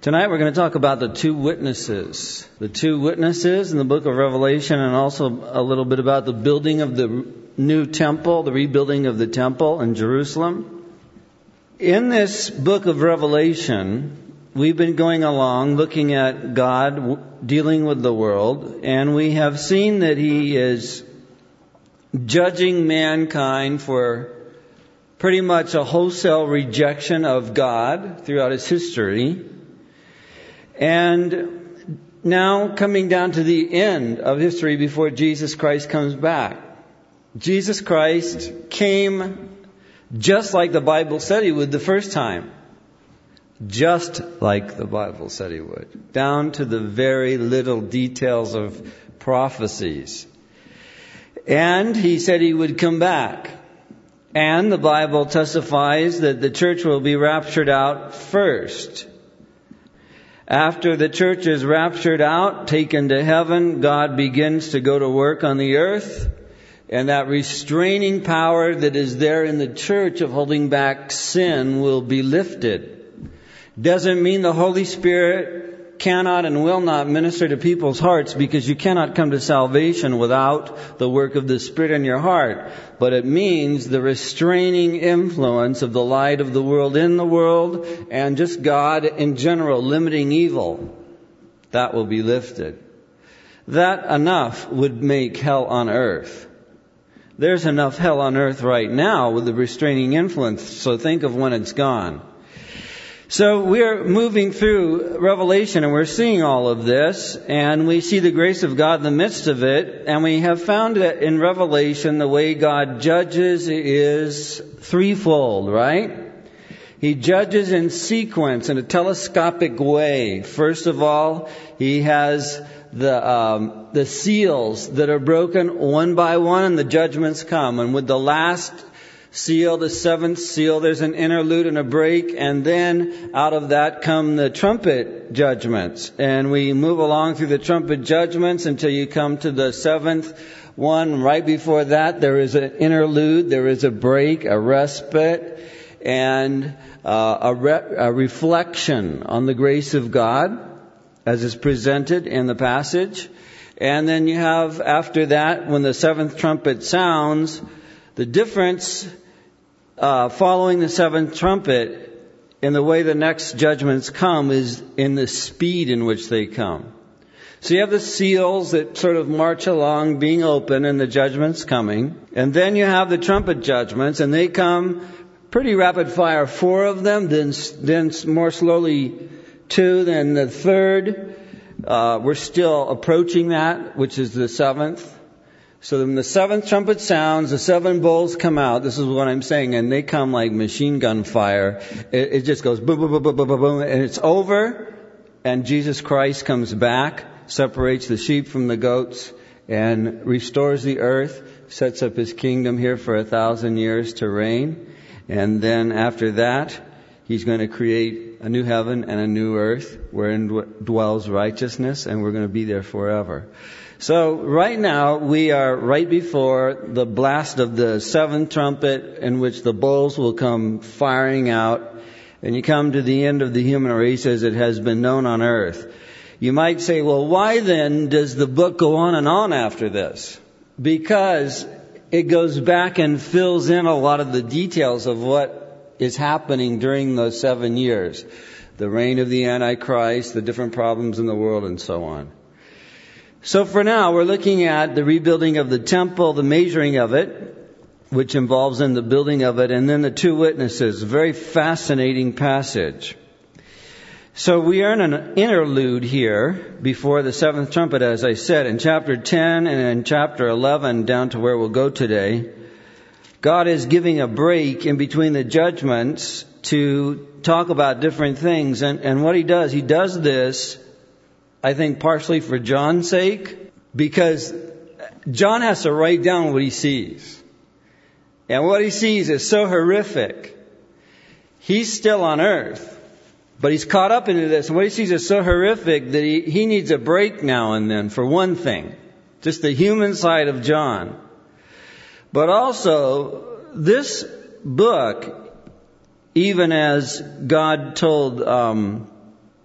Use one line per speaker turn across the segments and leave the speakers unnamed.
Tonight we're going to talk about the two witnesses. The two witnesses in the book of Revelation, and also a little bit about the building of the new temple, the rebuilding of the temple in Jerusalem. In this book of Revelation, we've been going along looking at God dealing with the world, and we have seen that He is judging mankind for pretty much a wholesale rejection of God throughout its history. And now coming down to the end of history before Jesus Christ comes back. Jesus Christ came just like the Bible said He would the first time. Just like the Bible said He would. Down to the very little details of prophecies. And He said He would come back. And the Bible testifies that the church will be raptured out first. After the church is raptured out, taken to heaven, God begins to go to work on the earth. And that restraining power that is there in the church of holding back sin will be lifted. Doesn't mean the Holy Spirit cannot and will not minister to people's hearts, because you cannot come to salvation without the work of the Spirit in your heart. But it means the restraining influence of the light of the world in the world, and just God in general limiting evil. That will be lifted. That enough would make hell on earth. There's enough hell on earth right now with the restraining influence, so think of when it's gone. So we're moving through Revelation, and we're seeing all of this, and we see the grace of God in the midst of it, and we have found that in Revelation the way God judges is threefold, right? He judges in sequence, in a telescopic way. First of all, He has the seals that are broken one by one, and the judgments come. And with the last seal, the seventh seal, there's an interlude and a break, and then out of that come the trumpet judgments. And we move along through the trumpet judgments until you come to the seventh one. Right before that, there is an interlude, there is a break, a respite, and a reflection on the grace of God as is presented in the passage. And then you have, after that, when the seventh trumpet sounds, the difference following the seventh trumpet in the way the next judgments come is in the speed in which they come. So you have the seals that sort of march along being open and the judgments coming. And then you have the trumpet judgments, and they come pretty rapid fire, 4 of them, then more slowly 2, then the third. We're still approaching that, which is the seventh. So when the seventh trumpet sounds, the 7 bowls come out. This is what I'm saying. And they come like machine gun fire. It just goes boom, boom, boom, boom, boom, boom, boom. And it's over. And Jesus Christ comes back, separates the sheep from the goats, and restores the earth, sets up His kingdom here for 1,000 years to reign. And then after that, He's going to create a new heaven and a new earth wherein dwells righteousness, and we're going to be there forever. So right now we are right before the blast of the 7th trumpet, in which the bowls will come firing out, and you come to the end of the human race as it has been known on earth. You might say, well, why then does the book go on and on after this? Because it goes back and fills in a lot of the details of what is happening during those 7 years. The reign of the Antichrist, the different problems in the world, and so on. So for now, we're looking at the rebuilding of the temple, the measuring of it, which involves in the building of it, and then the two witnesses. A very fascinating passage. So we are in an interlude here before the 7th trumpet, as I said, in chapter 10 and in chapter 11, down to where we'll go today. God is giving a break in between the judgments to talk about different things. And what He does this, I think, partially for John's sake, because John has to write down what he sees. And what he sees is so horrific. He's still on earth, but he's caught up into this. And what he sees is so horrific that he needs a break now and then, for one thing. Just the human side of John. But also, this book, even as God told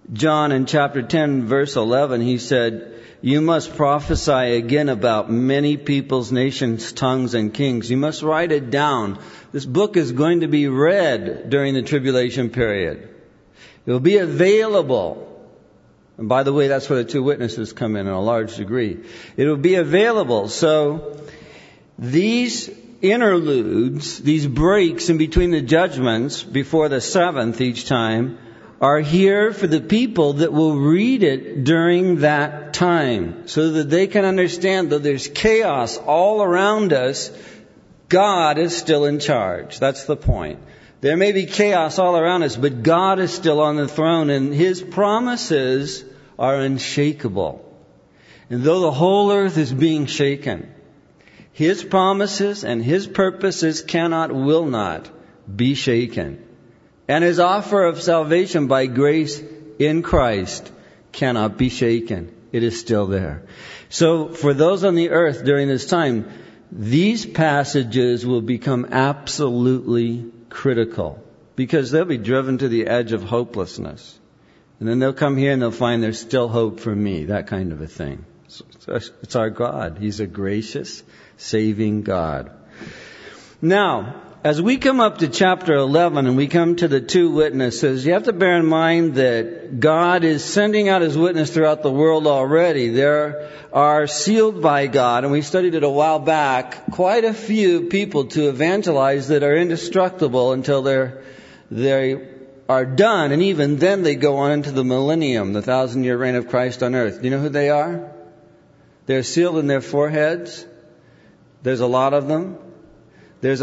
John in chapter 10, verse 11, he said, "You must prophesy again about many peoples, nations, tongues, and kings." You must write it down. This book is going to be read during the tribulation period. It will be available. And by the way, that's where the two witnesses come in a large degree. It will be available. So these interludes, these breaks in between the judgments before the seventh each time, are here for the people that will read it during that time, so that they can understand that there's chaos all around us. God is still in charge. That's the point. There may be chaos all around us, but God is still on the throne, and His promises are unshakable. And though the whole earth is being shaken, His promises and His purposes cannot, will not be shaken. And His offer of salvation by grace in Christ cannot be shaken. It is still there. So for those on the earth during this time, these passages will become absolutely critical, because they'll be driven to the edge of hopelessness. And then they'll come here and they'll find there's still hope for me, that kind of a thing. It's our God. He's a gracious, saving God. Now, as we come up to chapter 11 and we come to the two witnesses, you have to bear in mind that God is sending out His witness throughout the world already. There are sealed by God, and we studied it a while back, quite a few people to evangelize that are indestructible until they are done. And even then they go on into the millennium, the 1,000-year reign of Christ on earth. Do you know who they are? They're sealed in their foreheads. There's a lot of them. There's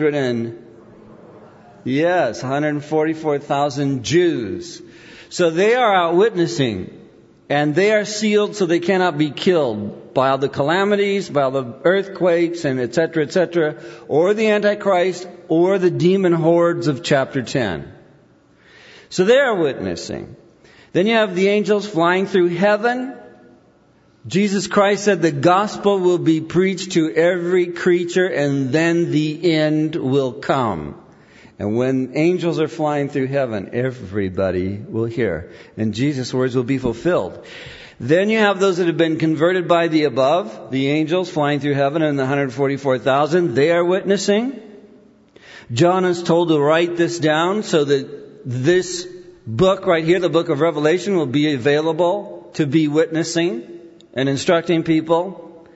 144,000 Jews. So they are out witnessing, and they are sealed so they cannot be killed by all the calamities, by all the earthquakes, and etc., or the Antichrist, or the demon hordes of chapter 10. So they are witnessing. Then you have the angels flying through heaven. Jesus Christ said the gospel will be preached to every creature, and then the end will come. And when angels are flying through heaven, everybody will hear, and Jesus' words will be fulfilled. Then you have those that have been converted by the above, the angels flying through heaven, and the 144,000. They are witnessing. John is told to write this down so that this book right here, the book of Revelation, will be available to be witnessing and instructing people.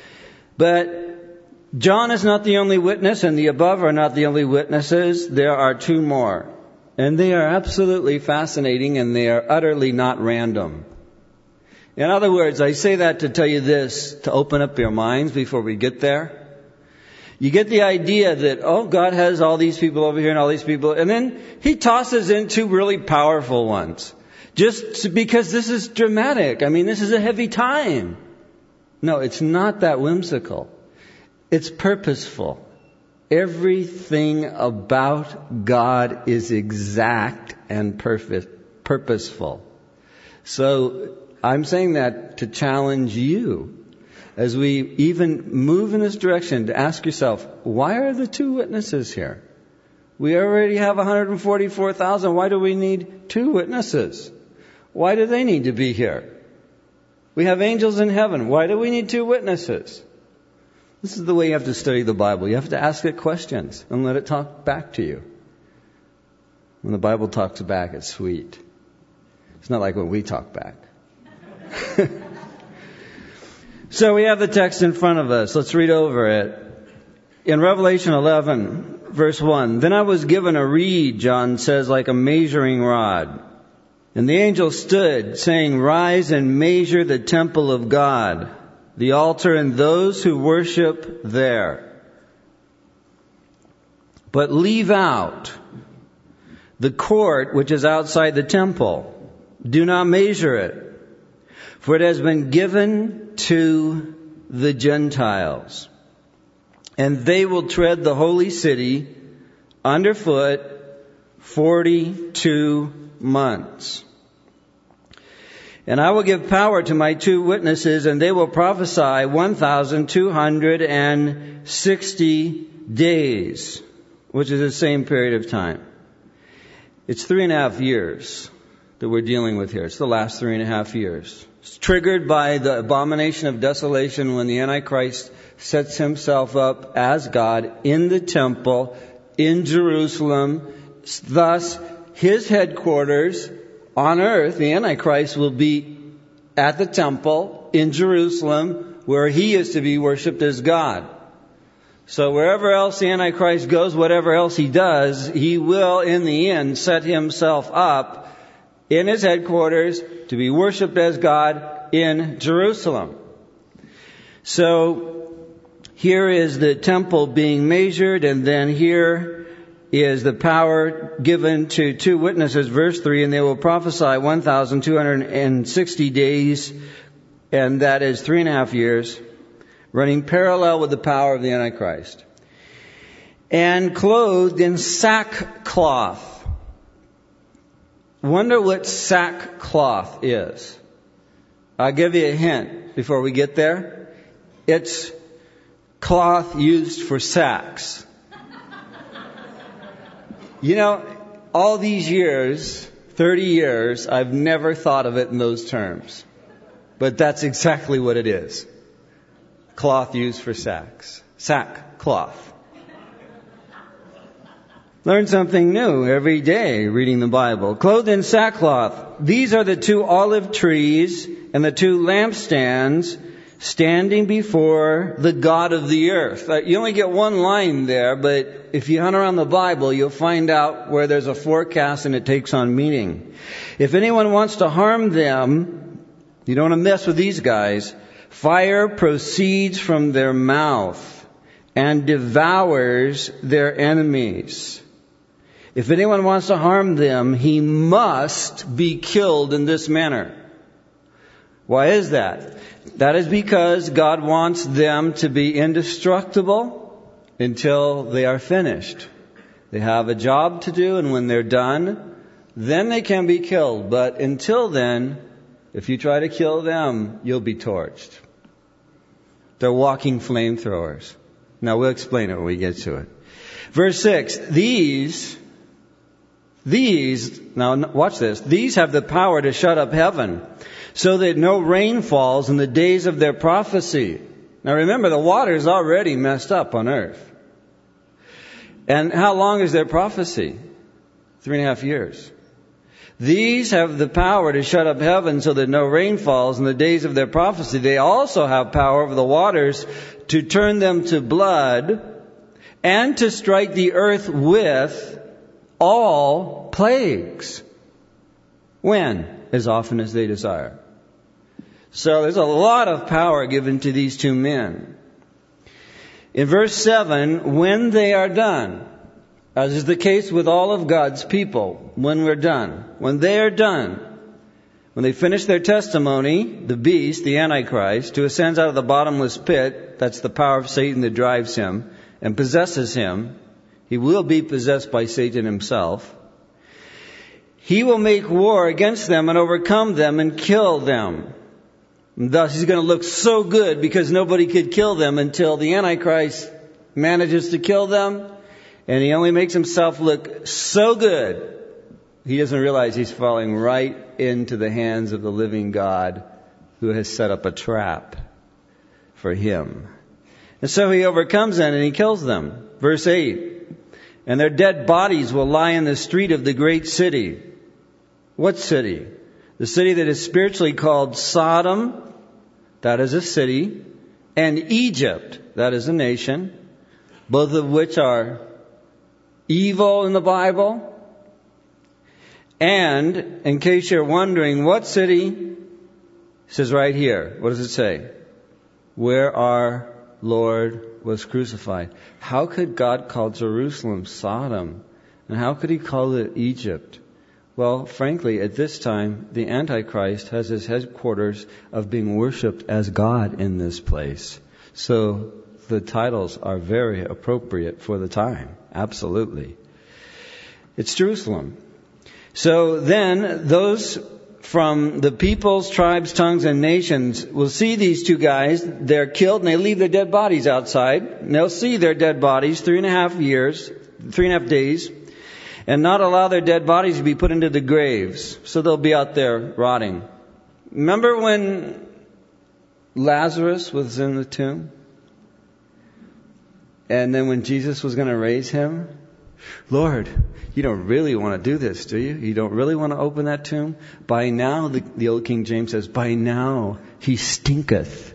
But John is not the only witness, and the above are not the only witnesses. There are two more. And they are absolutely fascinating, and they are utterly not random. In other words, I say that to tell you this, to open up your minds before we get there. You get the idea that, oh, God has all these people over here and all these people, and then He tosses in two really powerful ones. Just because this is dramatic. I mean, this is a heavy time. No, it's not that whimsical. It's purposeful. Everything about God is exact and purposeful. So I'm saying that to challenge you as we even move in this direction, to ask yourself, why are the two witnesses here? We already have 144,000. Why do we need two witnesses? Why do they need to be here? We have angels in heaven. Why do we need two witnesses? This is the way you have to study the Bible. You have to ask it questions and let it talk back to you. When the Bible talks back, it's sweet. It's not like when we talk back. So we have the text in front of us. Let's read over it. In Revelation 11, verse 1, "Then I was given a reed," John says, "like a measuring rod. And the angel stood, saying, 'Rise and measure the temple of God, the altar and those who worship there. But leave out the court which is outside the temple. Do not measure it, for it has been given to the Gentiles. And they will tread the holy city underfoot 42 months. And I will give power to my two witnesses, and they will prophesy 1,260 days, which is the same period of time. It's 3.5 years that we're dealing with here. It's the last 3.5 years. It's triggered by the abomination of desolation when the Antichrist sets himself up as God in the temple in Jerusalem. Thus, his headquarters on earth, the Antichrist, will be at the temple in Jerusalem, where he is to be worshipped as God. So wherever else the Antichrist goes, whatever else he does, he will in the end set himself up in his headquarters to be worshipped as God in Jerusalem. So here is the temple being measured, and then here is the power given to 2 witnesses, verse 3, and they will prophesy 1,260 days, and that is 3.5 years, running parallel with the power of the Antichrist. And clothed in sackcloth. Wonder what sackcloth is. I'll give you a hint before we get there. It's cloth used for sacks. You know, all these years, 30 years, I've never thought of it in those terms. But that's exactly what it is. Cloth used for sacks. Sackcloth. Learn something new every day reading the Bible. Clothed in sackcloth. These are the 2 olive trees and the 2 lampstands standing before the God of the earth. You only get one line there, but if you hunt around the Bible, you'll find out where there's a forecast and it takes on meaning. If anyone wants to harm them, you don't want to mess with these guys. Fire proceeds from their mouth and devours their enemies. If anyone wants to harm them, he must be killed in this manner. Why is that? That is because God wants them to be indestructible until they are finished. They have a job to do, and when they're done, then they can be killed. But until then, if you try to kill them, you'll be torched. They're walking flamethrowers. Now we'll explain it when we get to it. Verse 6, these, now watch this, these have the power to shut up heaven, so that no rain falls in the days of their prophecy. Now remember, the water's already messed up on earth. And how long is their prophecy? 3.5 years. These have the power to shut up heaven so that no rain falls in the days of their prophecy. They also have power over the waters to turn them to blood and to strike the earth with all plagues. When? As often as they desire. So there's a lot of power given to these 2 men. In verse 7, when they are done, as is the case with all of God's people, when we're done, when they are done, when they finish their testimony, the beast, the Antichrist, who ascends out of the bottomless pit, that's the power of Satan that drives him and possesses him, he will be possessed by Satan himself. He will make war against them and overcome them and kill them. And thus he's going to look so good because nobody could kill them until the Antichrist manages to kill them. And he only makes himself look so good, he doesn't realize he's falling right into the hands of the living God who has set up a trap for him. And so he overcomes them and he kills them. Verse 8, and their dead bodies will lie in the street of the great city. What city? The city that is spiritually called Sodom, that is a city, and Egypt, that is a nation, both of which are evil in the Bible. And in case you're wondering what city, it says right here, what does it say? Where our Lord was crucified. How could God call Jerusalem Sodom? And how could he call it Egypt? Well, frankly, at this time, the Antichrist has his headquarters of being worshipped as God in this place. So the titles are very appropriate for the time. Absolutely. It's Jerusalem. So then those from the peoples, tribes, tongues, and nations will see these 2 guys. They're killed and they leave their dead bodies outside. And they'll see their dead bodies 3.5 days. and not allow their dead bodies to be put into the graves. So they'll be out there rotting. Remember when Lazarus was in the tomb? And then when Jesus was going to raise him, Lord, you don't really want to do this, do you? You don't really want to open that tomb? By now, the old King James says, by now he stinketh.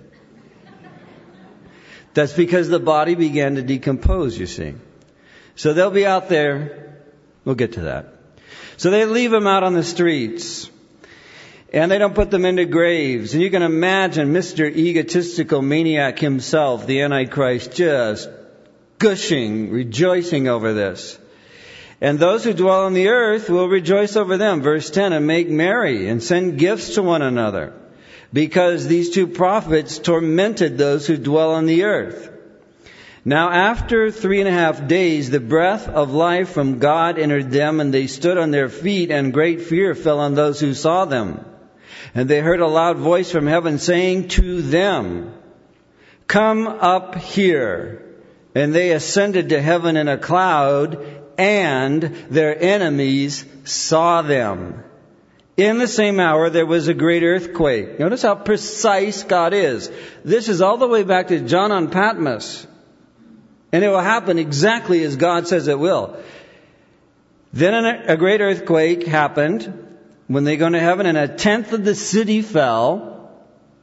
That's because the body began to decompose, you see. So they'll be out there. We'll get to that. So they leave them out on the streets. And they don't put them into graves. And you can imagine Mr. Egotistical Maniac himself, the Antichrist, just gushing, rejoicing over this. And those who dwell on the earth will rejoice over them. Verse 10, and make merry and send gifts to one another, because these two prophets tormented those who dwell on the earth. Now after 3.5 days, the breath of life from God entered them, and they stood on their feet, and great fear fell on those who saw them. And they heard a loud voice from heaven saying to them, come up here. And they ascended to heaven in a cloud, and their enemies saw them. In the same hour there was a great earthquake. Notice how precise God is. This is all the way back to John on Patmos. And it will happen exactly as God says it will. Then a great earthquake happened when they go into heaven, and 1/10 of the city fell.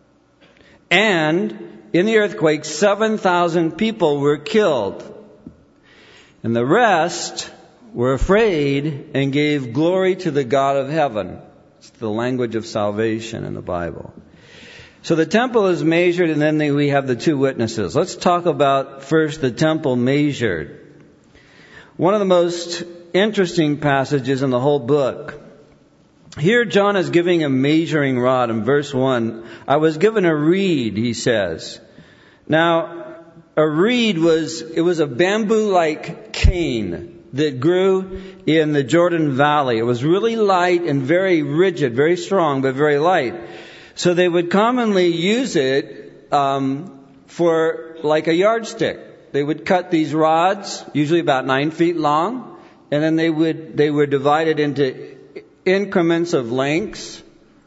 And in the earthquake, 7,000 people were killed. And the rest were afraid and gave glory to the God of heaven. It's the language of salvation in the Bible. So the temple is measured, and then we have the two witnesses. Let's talk about first the temple measured. One of the most interesting passages in the whole book. Here John is giving a measuring rod in verse 1. I was given a reed, he says. Now, a reed was a bamboo-like cane that grew in the Jordan Valley. It was really light and very rigid, very strong, but very light. So they would commonly use it for like a yardstick. They would cut these rods, usually about 9 feet long, and then they were divided into increments of lengths,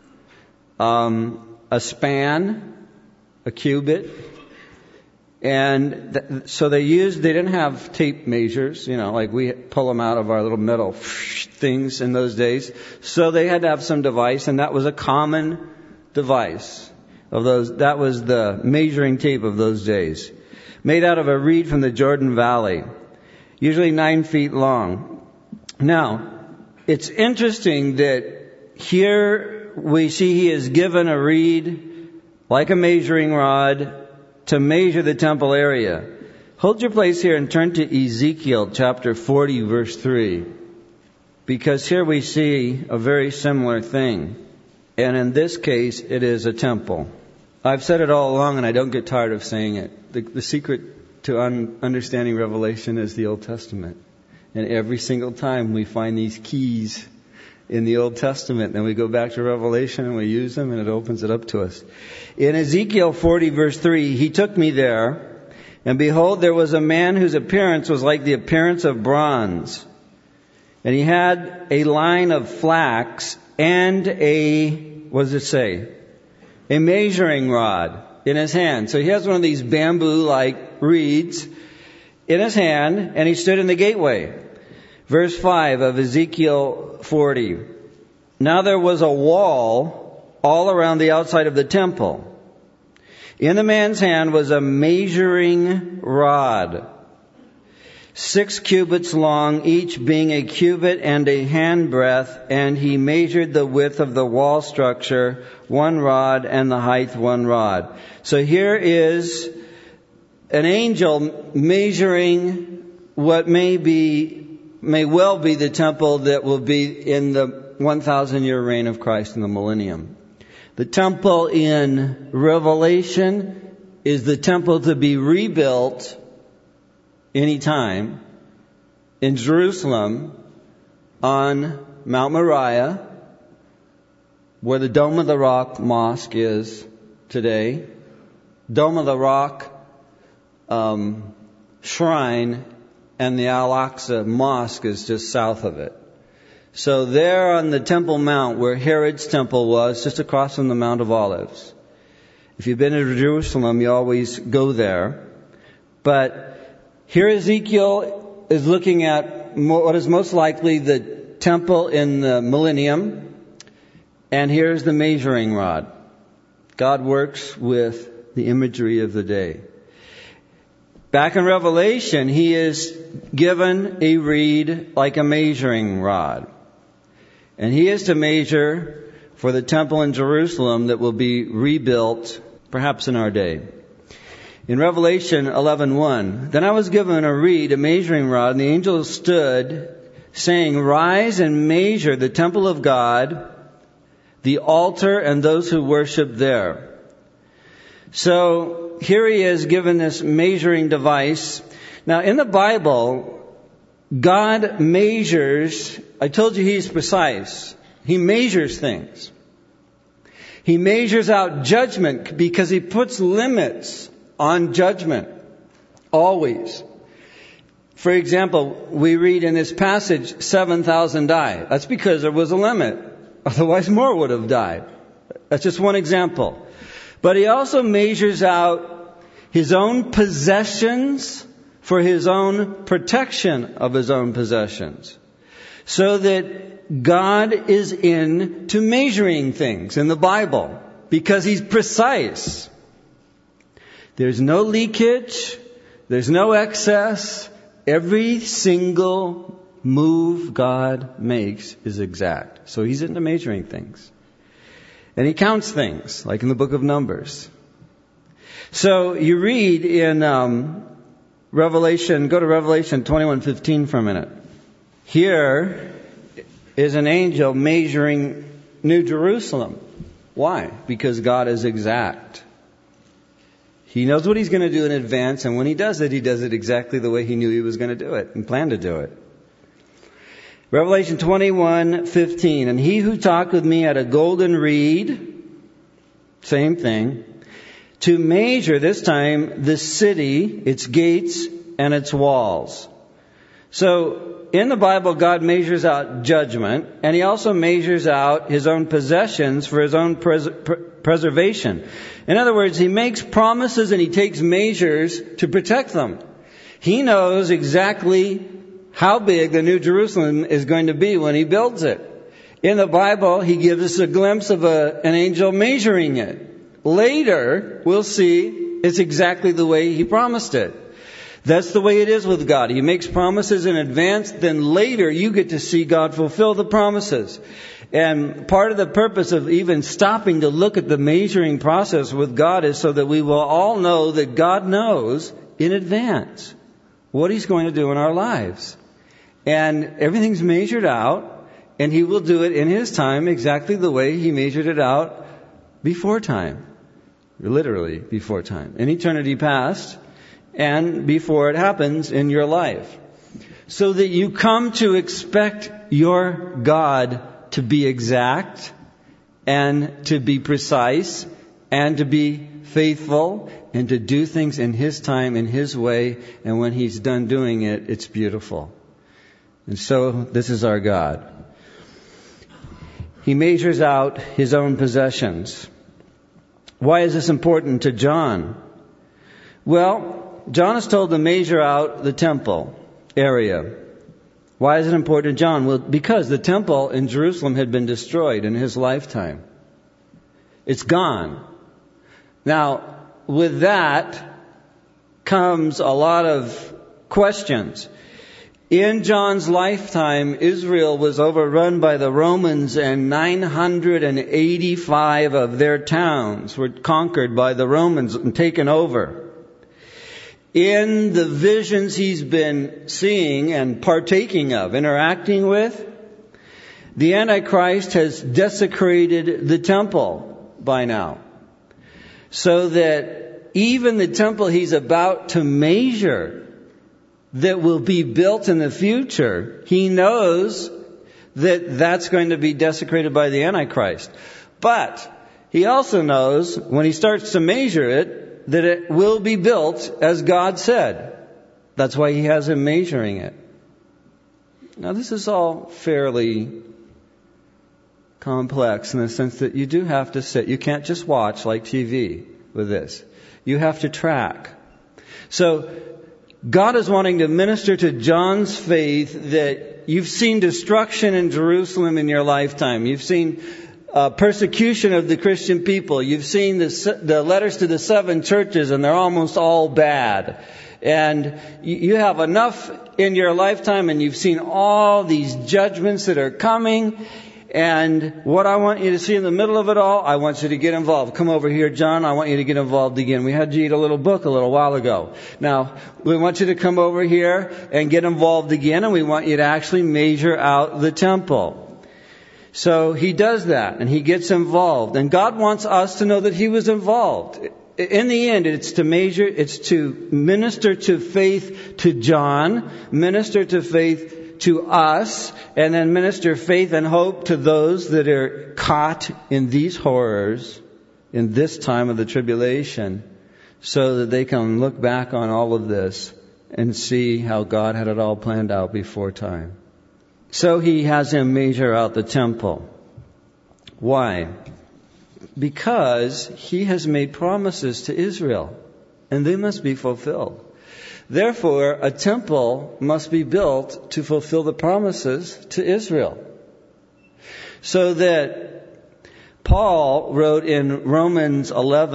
a span, a cubit. And so they didn't have tape measures, like we pull them out of our little metal things in those days. So they had to have some device, and that was a common device of those. That was the measuring tape of those days, made out of a reed from the Jordan Valley, usually 9 feet long. Now, it's interesting that here we see he is given a reed like a measuring rod to measure the temple area. Hold your place here and turn to Ezekiel chapter 40 verse 3. Because here we see a very similar thing. And in this case, it is a temple. I've said it all along, and I don't get tired of saying it. The secret to understanding Revelation is the Old Testament. And every single time we find these keys in the Old Testament, then we go back to Revelation and we use them, and it opens it up to us. In Ezekiel 40 verse 3, he took me there, and behold, there was a man whose appearance was like the appearance of bronze. And he had a line of flax and what does it say? A measuring rod in his hand. So he has one of these bamboo-like reeds in his hand, and he stood in the gateway. Verse 5 of Ezekiel 40. Now there was a wall all around the outside of the temple. In the man's hand was a measuring rod, 6 cubits long, each being a cubit and a handbreadth, and he measured the width of the wall structure 1 rod, and the height 1 rod. So here is an angel measuring what may well be the temple that will be in the 1,000-year reign of Christ in the millennium. The temple in Revelation is the temple to be rebuilt anytime in Jerusalem on Mount Moriah, where the Dome of the Rock Mosque is today. Dome of the Rock shrine and the Al-Aqsa Mosque is just south of it. So there on the Temple Mount, where Herod's temple was, just across from the Mount of Olives. If you've been to Jerusalem, you always go there. But here Ezekiel is looking at what is most likely the temple in the millennium. And here's the measuring rod. God works with the imagery of the day. Back in Revelation, he is given a reed like a measuring rod. And he is to measure for the temple in Jerusalem that will be rebuilt, perhaps in our day. In Revelation 11:1, then I was given a reed, a measuring rod, and the angel stood, saying, rise and measure the temple of God, the altar, and those who worship there. So here he is given this measuring device. Now in the Bible, God measures. I told you he's precise. He measures things. He measures out judgment because he puts limits on judgment. Always. For example, we read in this passage, 7,000 died. That's because there was a limit. Otherwise more would have died. That's just one example. But he also measures out his own possessions for his own protection of his own possessions. So that God is into measuring things in the Bible because he's precise. There's no leakage. There's no excess. Every single move God makes is exact. So he's into measuring things. And he counts things, like in the book of Numbers. So you read in Revelation, go to Revelation 21:15 for a minute. Here is an angel measuring New Jerusalem. Why? Because God is exact. He knows what he's going to do in advance, and when he does it exactly the way he knew he was going to do it and planned to do it. Revelation 21:15, and he who talked with me had a golden reed, same thing, to measure, this time, the city, its gates, and its walls. So, in the Bible, God measures out judgment, and he also measures out his own possessions for his own preservation. In other words, he makes promises and he takes measures to protect them. He knows exactly how big the New Jerusalem is going to be when he builds it. In the Bible, he gives us a glimpse of an angel measuring it. Later, we'll see it's exactly the way he promised it. That's the way it is with God. He makes promises in advance, then later you get to see God fulfill the promises. And part of the purpose of even stopping to look at the measuring process with God is so that we will all know that God knows in advance what he's going to do in our lives. And everything's measured out, and he will do it in his time exactly the way he measured it out before time. Literally before time. In eternity past, and before it happens in your life. So that you come to expect your God to be exact, and to be precise, and to be faithful, and to do things in his time, in his way, and when he's done doing it, it's beautiful. And so, this is our God. He measures out his own possessions. Why is this important to John? Well, John is told to measure out the temple area. Why is it important to John? Well, because the temple in Jerusalem had been destroyed in his lifetime. It's gone. Now, with that comes a lot of questions. In John's lifetime, Israel was overrun by the Romans, and 985 of their towns were conquered by the Romans and taken over. In the visions he's been seeing and partaking of, interacting with, the Antichrist has desecrated the temple by now. So that even the temple he's about to measure that will be built in the future, he knows that that's going to be desecrated by the Antichrist. But he also knows when he starts to measure it, that it will be built as God said. That's why he has him measuring it. Now, this is all fairly complex in the sense that you do have to sit. You can't just watch like TV with this. You have to track. So, God is wanting to minister to John's faith that you've seen destruction in Jerusalem in your lifetime. You've seen persecution of the Christian people. You've seen the letters to the 7 churches, and they're almost all bad. And you have enough in your lifetime, and you've seen all these judgments that are coming. And what I want you to see in the middle of it all, I want you to get involved. Come over here, John. I want you to get involved again. We had you eat a little book a little while ago. Now, we want you to come over here and get involved again, and we want you to actually measure out the temple. So he does that, and he gets involved. And God wants us to know that he was involved. In the end, it's to minister to faith to John, minister to faith to us, and then minister faith and hope to those that are caught in these horrors in this time of the tribulation, so that they can look back on all of this and see how God had it all planned out before time. So he has him measure out the temple. Why? Because he has made promises to Israel, and they must be fulfilled. Therefore, a temple must be built to fulfill the promises to Israel. So that Paul wrote in Romans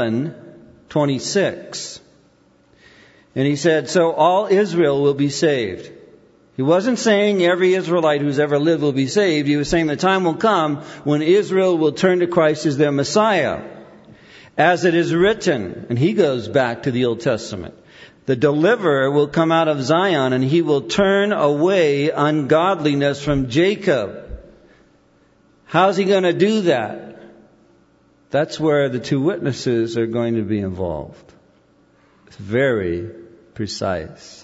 11:26, and he said, so all Israel will be saved. He wasn't saying every Israelite who's ever lived will be saved. He was saying the time will come when Israel will turn to Christ as their Messiah. As it is written, and he goes back to the Old Testament, the deliverer will come out of Zion, and he will turn away ungodliness from Jacob. How's he going to do that? That's where the 2 witnesses are going to be involved. It's very precise.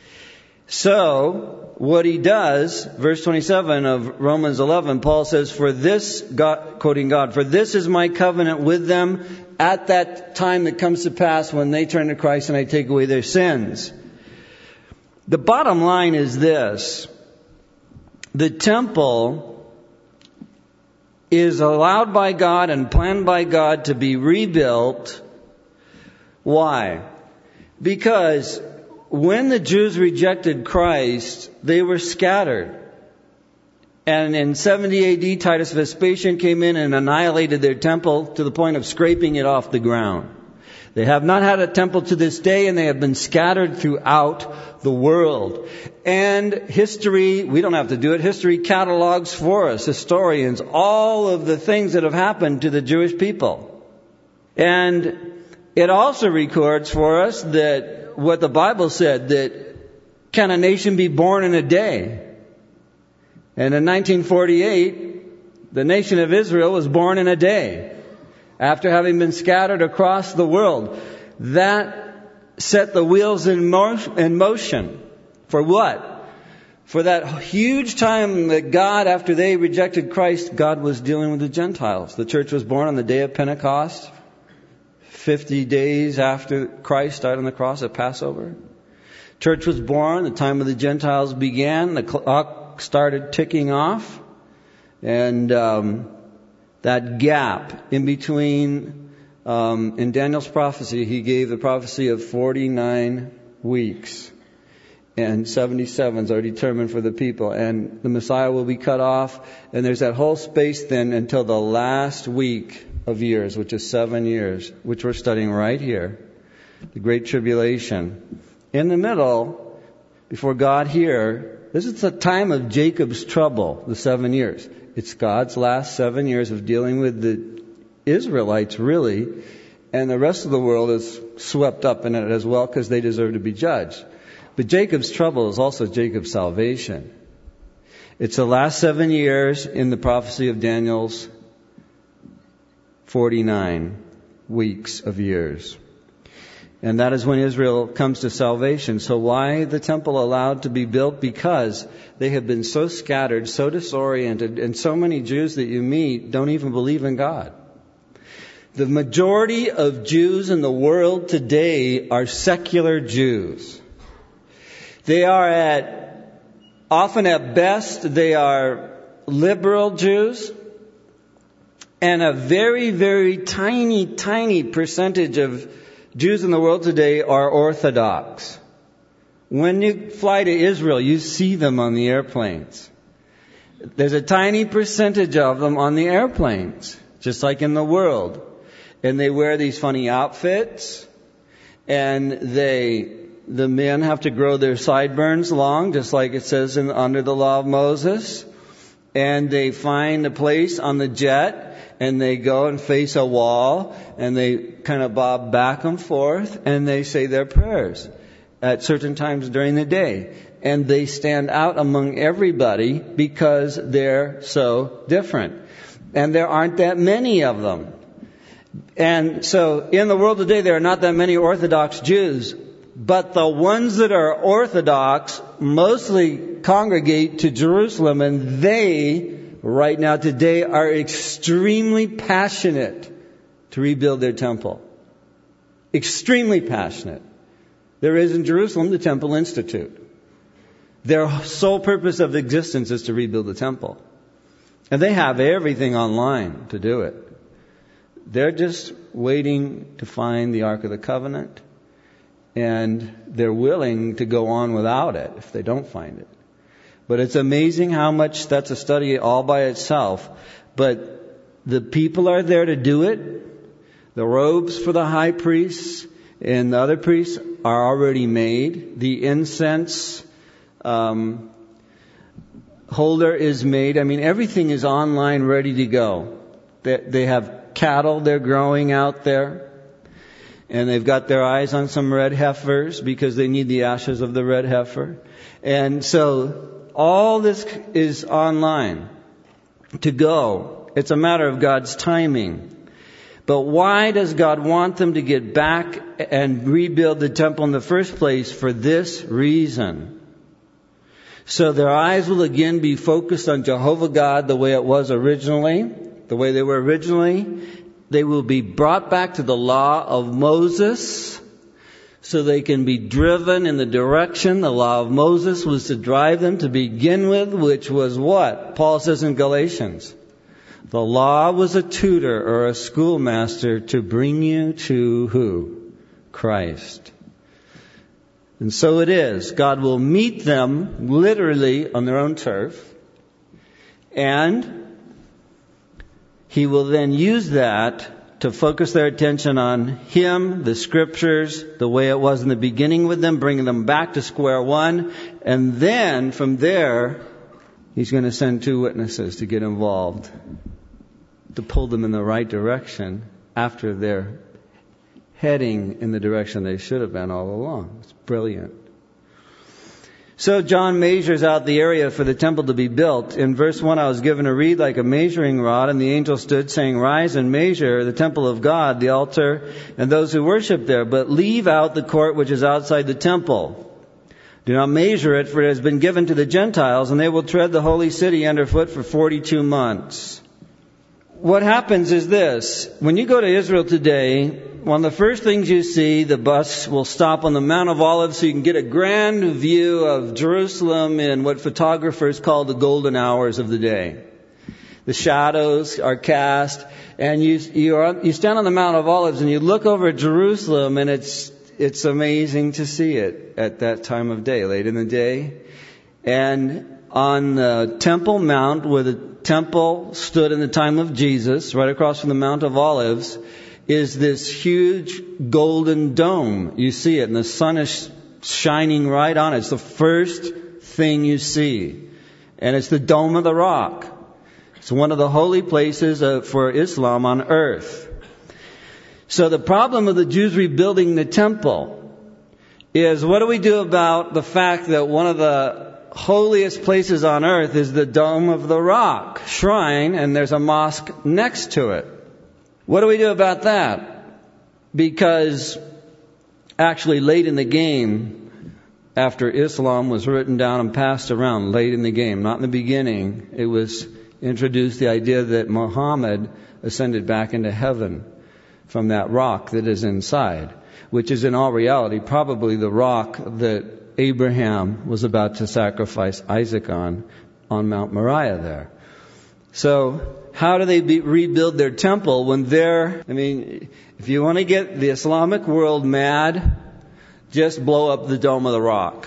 So, what he does, verse 27 of Romans 11, Paul says, for this, God, quoting God, for this is my covenant with them at that time that comes to pass when they turn to Christ and I take away their sins. The bottom line is this. The temple is allowed by God and planned by God to be rebuilt. Why? Because when the Jews rejected Christ, they were scattered. And in 70 AD, Titus Vespasian came in and annihilated their temple to the point of scraping it off the ground. They have not had a temple to this day, and they have been scattered throughout the world. And history, we don't have to do it, history catalogs for us, historians, all of the things that have happened to the Jewish people. And it also records for us that what the Bible said, that can a nation be born in a day? And in 1948, the nation of Israel was born in a day, after having been scattered across the world. That set the wheels in motion. For what? For that huge time that God, after they rejected Christ, God was dealing with the Gentiles. The church was born on the day of Pentecost, 50 days after Christ died on the cross at Passover. Church was born, the time of the Gentiles began, the clock started ticking off, and that gap in between, in Daniel's prophecy, he gave the prophecy of 49 weeks, and 77s are determined for the people, and the Messiah will be cut off, and there's that whole space then until the last week of years, which is 7 years, which we're studying right here, the Great Tribulation. In the middle, before God here, this is the time of Jacob's trouble, the 7 years. It's God's last 7 years of dealing with the Israelites, really, and the rest of the world is swept up in it as well because they deserve to be judged. But Jacob's trouble is also Jacob's salvation. It's the last 7 years in the prophecy of Daniel's 49 weeks of years. And that is when Israel comes to salvation. So why the temple allowed to be built? Because they have been so scattered, so disoriented, and so many Jews that you meet don't even believe in God. The majority of Jews in the world today are secular Jews. They are often at best, they are liberal Jews, and a very, very tiny percentage of Jews in the world today are Orthodox. When you fly to Israel, you see them on the airplanes. There's a tiny percentage of them on the airplanes, just like in the world. And they wear these funny outfits, and the men have to grow their sideburns long, just like it says under the law of Moses. And they find a place on the jet, and they go and face a wall, and they kind of bob back and forth, and they say their prayers at certain times during the day. And they stand out among everybody because they're so different. And there aren't that many of them. And so in the world today, there are not that many Orthodox Jews. But the ones that are Orthodox mostly congregate to Jerusalem, and they, right now today, are extremely passionate to rebuild their temple. Extremely passionate. There is in Jerusalem the Temple Institute. Their sole purpose of existence is to rebuild the temple. And they have everything online to do it. They're just waiting to find the Ark of the Covenant. And they're willing to go on without it if they don't find it. But it's amazing how much that's a study all by itself. But the people are there to do it. The robes for the high priests and the other priests are already made. The incense holder is made. I mean, everything is online, ready to go. They have cattle they're growing out there. And they've got their eyes on some red heifers because they need the ashes of the red heifer. And so all this is online to go. It's a matter of God's timing. But why does God want them to get back and rebuild the temple in the first place? For this reason. So their eyes will again be focused on Jehovah God the way it was originally, the way they were originally. They will be brought back to the law of Moses so they can be driven in the direction the law of Moses was to drive them to begin with, which was what? Paul says in Galatians. The law was a tutor or a schoolmaster to bring you to who? Christ. And so it is. God will meet them literally on their own turf, and He will then use that to focus their attention on Him, the Scriptures, the way it was in the beginning with them, bringing them back to square one. And then from there, He's going to send 2 witnesses to get involved, to pull them in the right direction after they're heading in the direction they should have been all along. It's brilliant. So John measures out the area for the temple to be built. In verse 1, I was given a reed like a measuring rod, and the angel stood saying, "Rise and measure the temple of God, the altar, and those who worship there. But leave out the court which is outside the temple. Do not measure it, for it has been given to the Gentiles, and they will tread the holy city underfoot for 42 months. What happens is this. When you go to Israel today, one of the first things you see, the bus will stop on the Mount of Olives so you can get a grand view of Jerusalem in what photographers call the golden hours of the day. The shadows are cast, and you stand on the Mount of Olives and you look over Jerusalem, and it's amazing to see it at that time of day, late in the day. And on the Temple Mount, where the temple stood in the time of Jesus, right across from the Mount of Olives, is this huge golden dome. You see it, and the sun is shining right on it. It's the first thing you see. And it's the Dome of the Rock. It's one of the holy places for Islam on earth. So the problem of the Jews rebuilding the temple is, what do we do about the fact that one of the holiest places on earth is the Dome of the Rock shrine, and there's a mosque next to it? What do we do about that? Because actually late in the game, after Islam was written down and passed around, late in the game, not in the beginning, it was introduced the idea that Muhammad ascended back into heaven from that rock that is inside, which is in all reality probably the rock that Abraham was about to sacrifice Isaac on Mount Moriah there. So how do they rebuild their temple when if you want to get the Islamic world mad, just blow up the Dome of the Rock.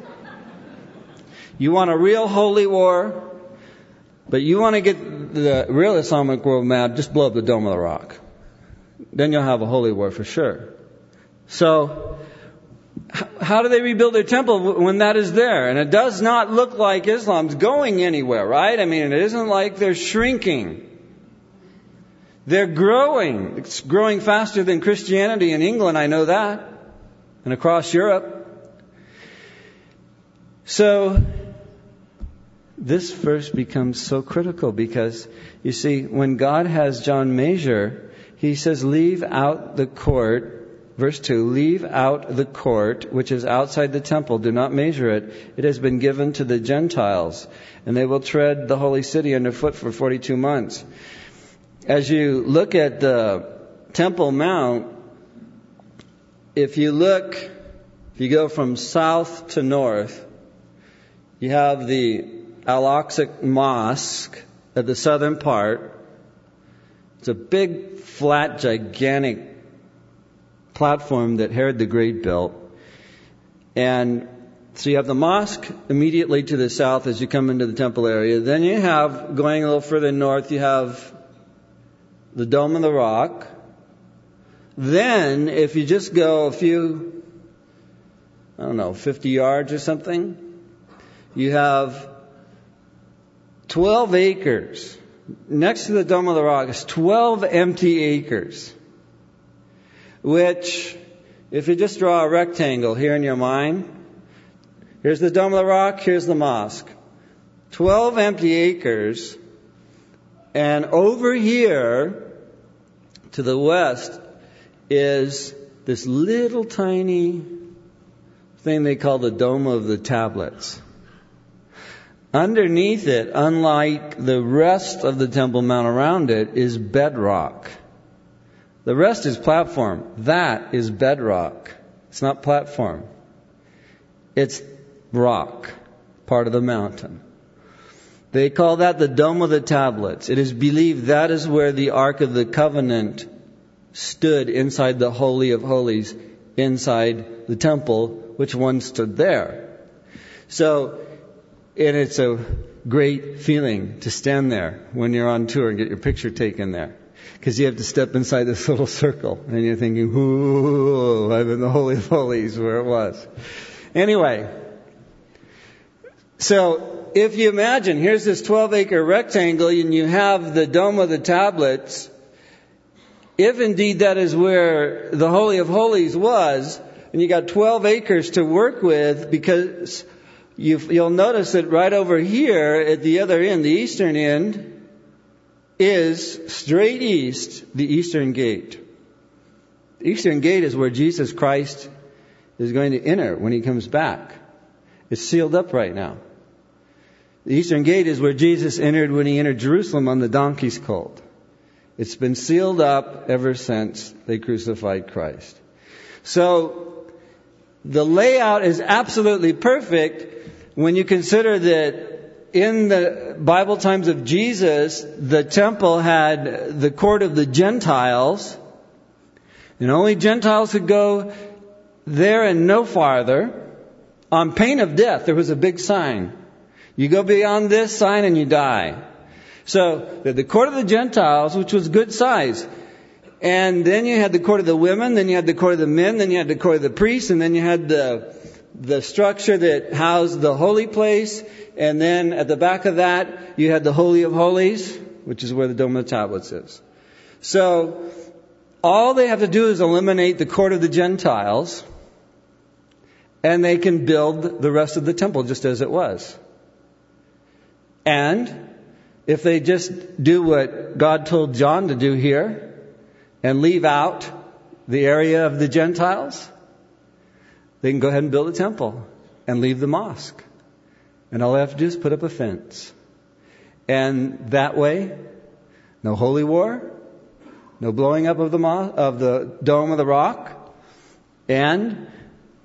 You want a real holy war, but you want to get the real Islamic world mad, just blow up the Dome of the Rock. Then you'll have a holy war for sure. So, how do they rebuild their temple when that is there? And it does not look like Islam's going anywhere, right? I mean, it isn't like they're shrinking. They're growing. It's growing faster than Christianity in England, I know that. And across Europe. So, this verse becomes so critical because, you see, when God has John measure, He says, leave out the court. Verse 2, leave out the court, which is outside the temple. Do not measure it. It has been given to the Gentiles, and they will tread the holy city underfoot for 42 months. As you look at the Temple Mount, if you go from south to north, you have the Al-Aqsa Mosque at the southern part. It's a big, flat, gigantic platform that Herod the Great built. And so you have the mosque immediately to the south as you come into the temple area. Then you have, going a little further north, you have the Dome of the Rock. Then, if you just go a few, 50 yards or something, you have 12 acres. Next to the Dome of the Rock is 12 empty acres. Which, if you just draw a rectangle here in your mind, here's the Dome of the Rock, here's the mosque. 12 empty acres. And over here, to the west, is this little tiny thing they call the Dome of the Tablets. Underneath it, unlike the rest of the Temple Mount around it, is bedrock. The rest is platform. That is bedrock. It's not platform. It's rock, part of the mountain. They call that the Dome of the Tablets. It is believed that is where the Ark of the Covenant stood inside the Holy of Holies, inside the temple, which once stood there. So, and it's a great feeling to stand there when you're on tour and get your picture taken there. Because you have to step inside this little circle. And you're thinking, ooh, I'm in the Holy of Holies where it was. Anyway. So, if you imagine, here's this 12-acre rectangle and you have the Dome of the Tablets. If indeed that is where the Holy of Holies was, and you got 12 acres to work with, because you'll notice that right over here at the other end, the eastern end, is straight east, the eastern gate. The eastern gate is where Jesus Christ is going to enter when He comes back. It's sealed up right now. The eastern gate is where Jesus entered when He entered Jerusalem on the donkey's colt. It's been sealed up ever since they crucified Christ. So, the layout is absolutely perfect when you consider that in the Bible times of Jesus, the temple had the court of the Gentiles, and only Gentiles could go there and no farther. On pain of death, there was a big sign. You go beyond this sign and you die. So, the court of the Gentiles, which was good size. And then you had the court of the women, then you had the court of the men, then you had the court of the priests, and then you had the structure that housed the holy place. And then at the back of that, you had the Holy of Holies, which is where the Dome of the Tablets is. So, all they have to do is eliminate the court of the Gentiles, and they can build the rest of the temple just as it was. And if they just do what God told John to do here, and leave out the area of the Gentiles, they can go ahead and build a temple and leave the mosque. And all they have to do is put up a fence. And that way, no holy war, no blowing up of the Dome of the Rock, and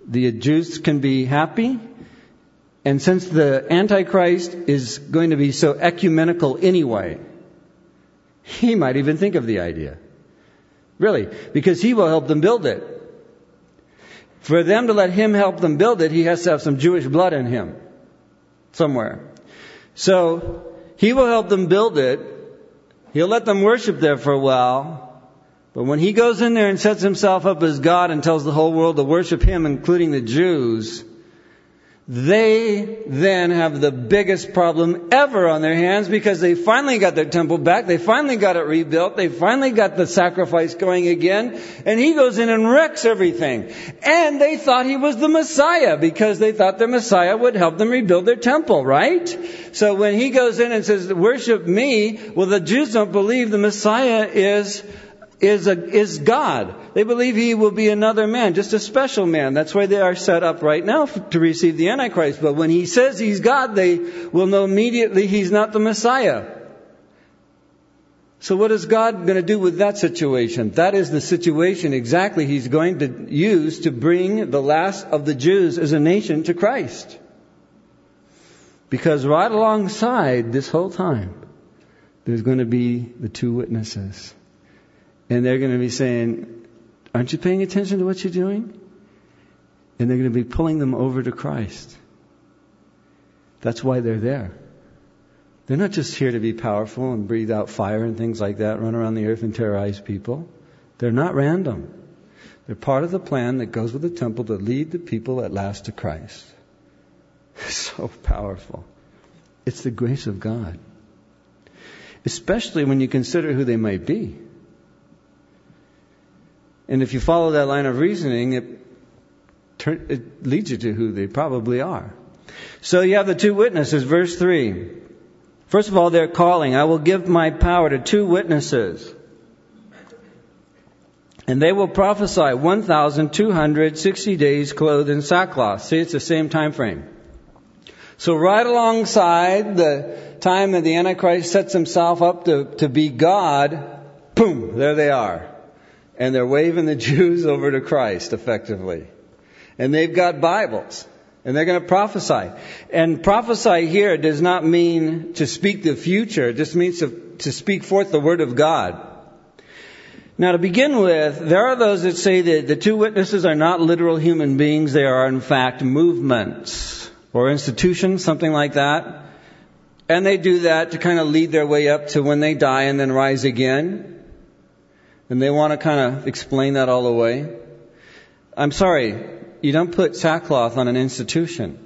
the Jews can be happy. And since the Antichrist is going to be so ecumenical anyway, he might even think of the idea. Really, because he will help them build it. For them to let him help them build it, he has to have some Jewish blood in him somewhere. So he will help them build it. He'll let them worship there for a while. But when he goes in there and sets himself up as God and tells the whole world to worship him, including the Jews, they then have the biggest problem ever on their hands, because they finally got their temple back. They finally got it rebuilt. They finally got the sacrifice going again. And he goes in and wrecks everything. And they thought he was the Messiah, because they thought the Messiah would help them rebuild their temple, right? So when he goes in and says, worship me, well, the Jews don't believe the Messiah is God. They believe he will be another man, just a special man. That's why they are set up right now to receive the Antichrist. But when he says he's God, they will know immediately he's not the Messiah. So what is God going to do with that situation? That is the situation exactly he's going to use to bring the last of the Jews as a nation to Christ. Because right alongside this whole time, there's going to be the two witnesses. And they're going to be saying, aren't you paying attention to what you're doing? And they're going to be pulling them over to Christ. That's why they're there. They're not just here to be powerful and breathe out fire and things like that, run around the earth and terrorize people. They're not random. They're part of the plan that goes with the temple to lead the people at last to Christ. So powerful. It's the grace of God. Especially when you consider who they might be. And if you follow that line of reasoning, it leads you to who they probably are. So you have the two witnesses, verse 3. First of all, they're calling, I will give my power to two witnesses. And they will prophesy 1,260 days clothed in sackcloth. See, it's the same time frame. So right alongside the time that the Antichrist sets himself up to be God, boom, there they are. And they're waving the Jews over to Christ, effectively. And they've got Bibles. And they're going to prophesy. And prophesy here does not mean to speak the future. It just means to speak forth the Word of God. Now, to begin with, there are those that say that the two witnesses are not literal human beings. They are, in fact, movements or institutions, something like that. And they do that to kind of lead their way up to when they die and then rise again. And they want to kind of explain that all away. I'm sorry, you don't put sackcloth on an institution.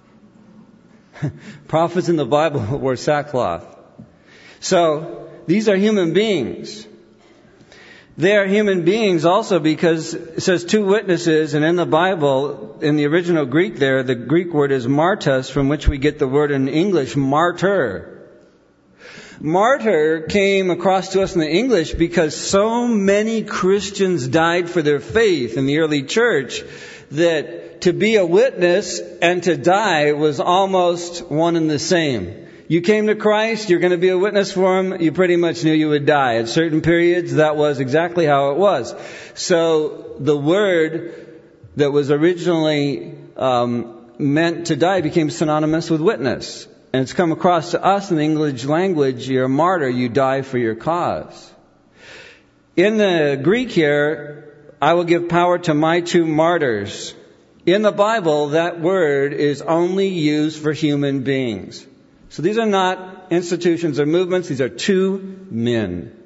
Prophets in the Bible wore sackcloth. So, these are human beings. They are human beings also because it says two witnesses, and in the Bible, in the original Greek there, the Greek word is martus, from which we get the word in English, martyr. Martyr came across to us in the English because so many Christians died for their faith in the early church that to be a witness and to die was almost one and the same. You came to Christ, you're going to be a witness for Him, you pretty much knew you would die. At certain periods, that was exactly how it was. So the word that was originally meant to die became synonymous with witness. And it's come across to us in the English language, you're a martyr, you die for your cause. In the Greek here, I will give power to my two martyrs. In the Bible, that word is only used for human beings. So these are not institutions or movements, these are two men.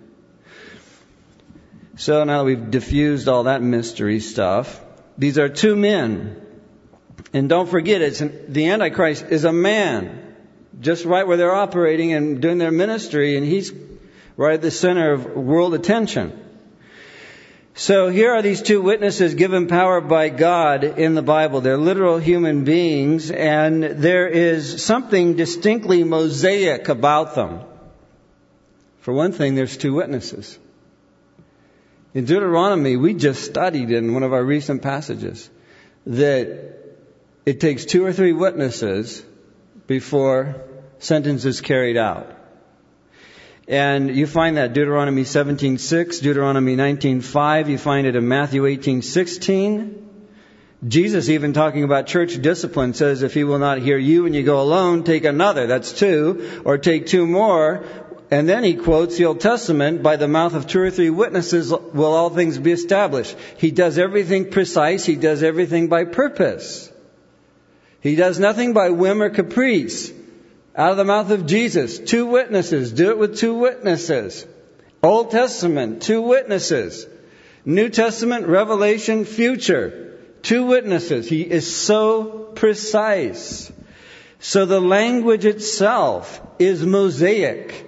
So now that we've diffused all that mystery stuff, these are two men. And don't forget, the Antichrist is a man. Just right where they're operating and doing their ministry, and he's right at the center of world attention. So here are these two witnesses given power by God in the Bible. They're literal human beings, and there is something distinctly Mosaic about them. For one thing, there's two witnesses. In Deuteronomy, we just studied in one of our recent passages that it takes 2 or 3 witnesses before sentence is carried out. And you find that Deuteronomy 17:6, Deuteronomy 19:5, you find it in Matthew 18:16, Jesus, even talking about church discipline, says if he will not hear you when you go alone, take another. That's two. Or take two more. And then he quotes the Old Testament, by the mouth of 2 or 3 witnesses will all things be established. He does everything precise. He does everything by purpose. He does nothing by whim or caprice. Out of the mouth of Jesus, 2 witnesses. Do it with 2 witnesses. Old Testament, 2 witnesses. New Testament, Revelation, future. 2 witnesses. He is so precise. So the language itself is Mosaic.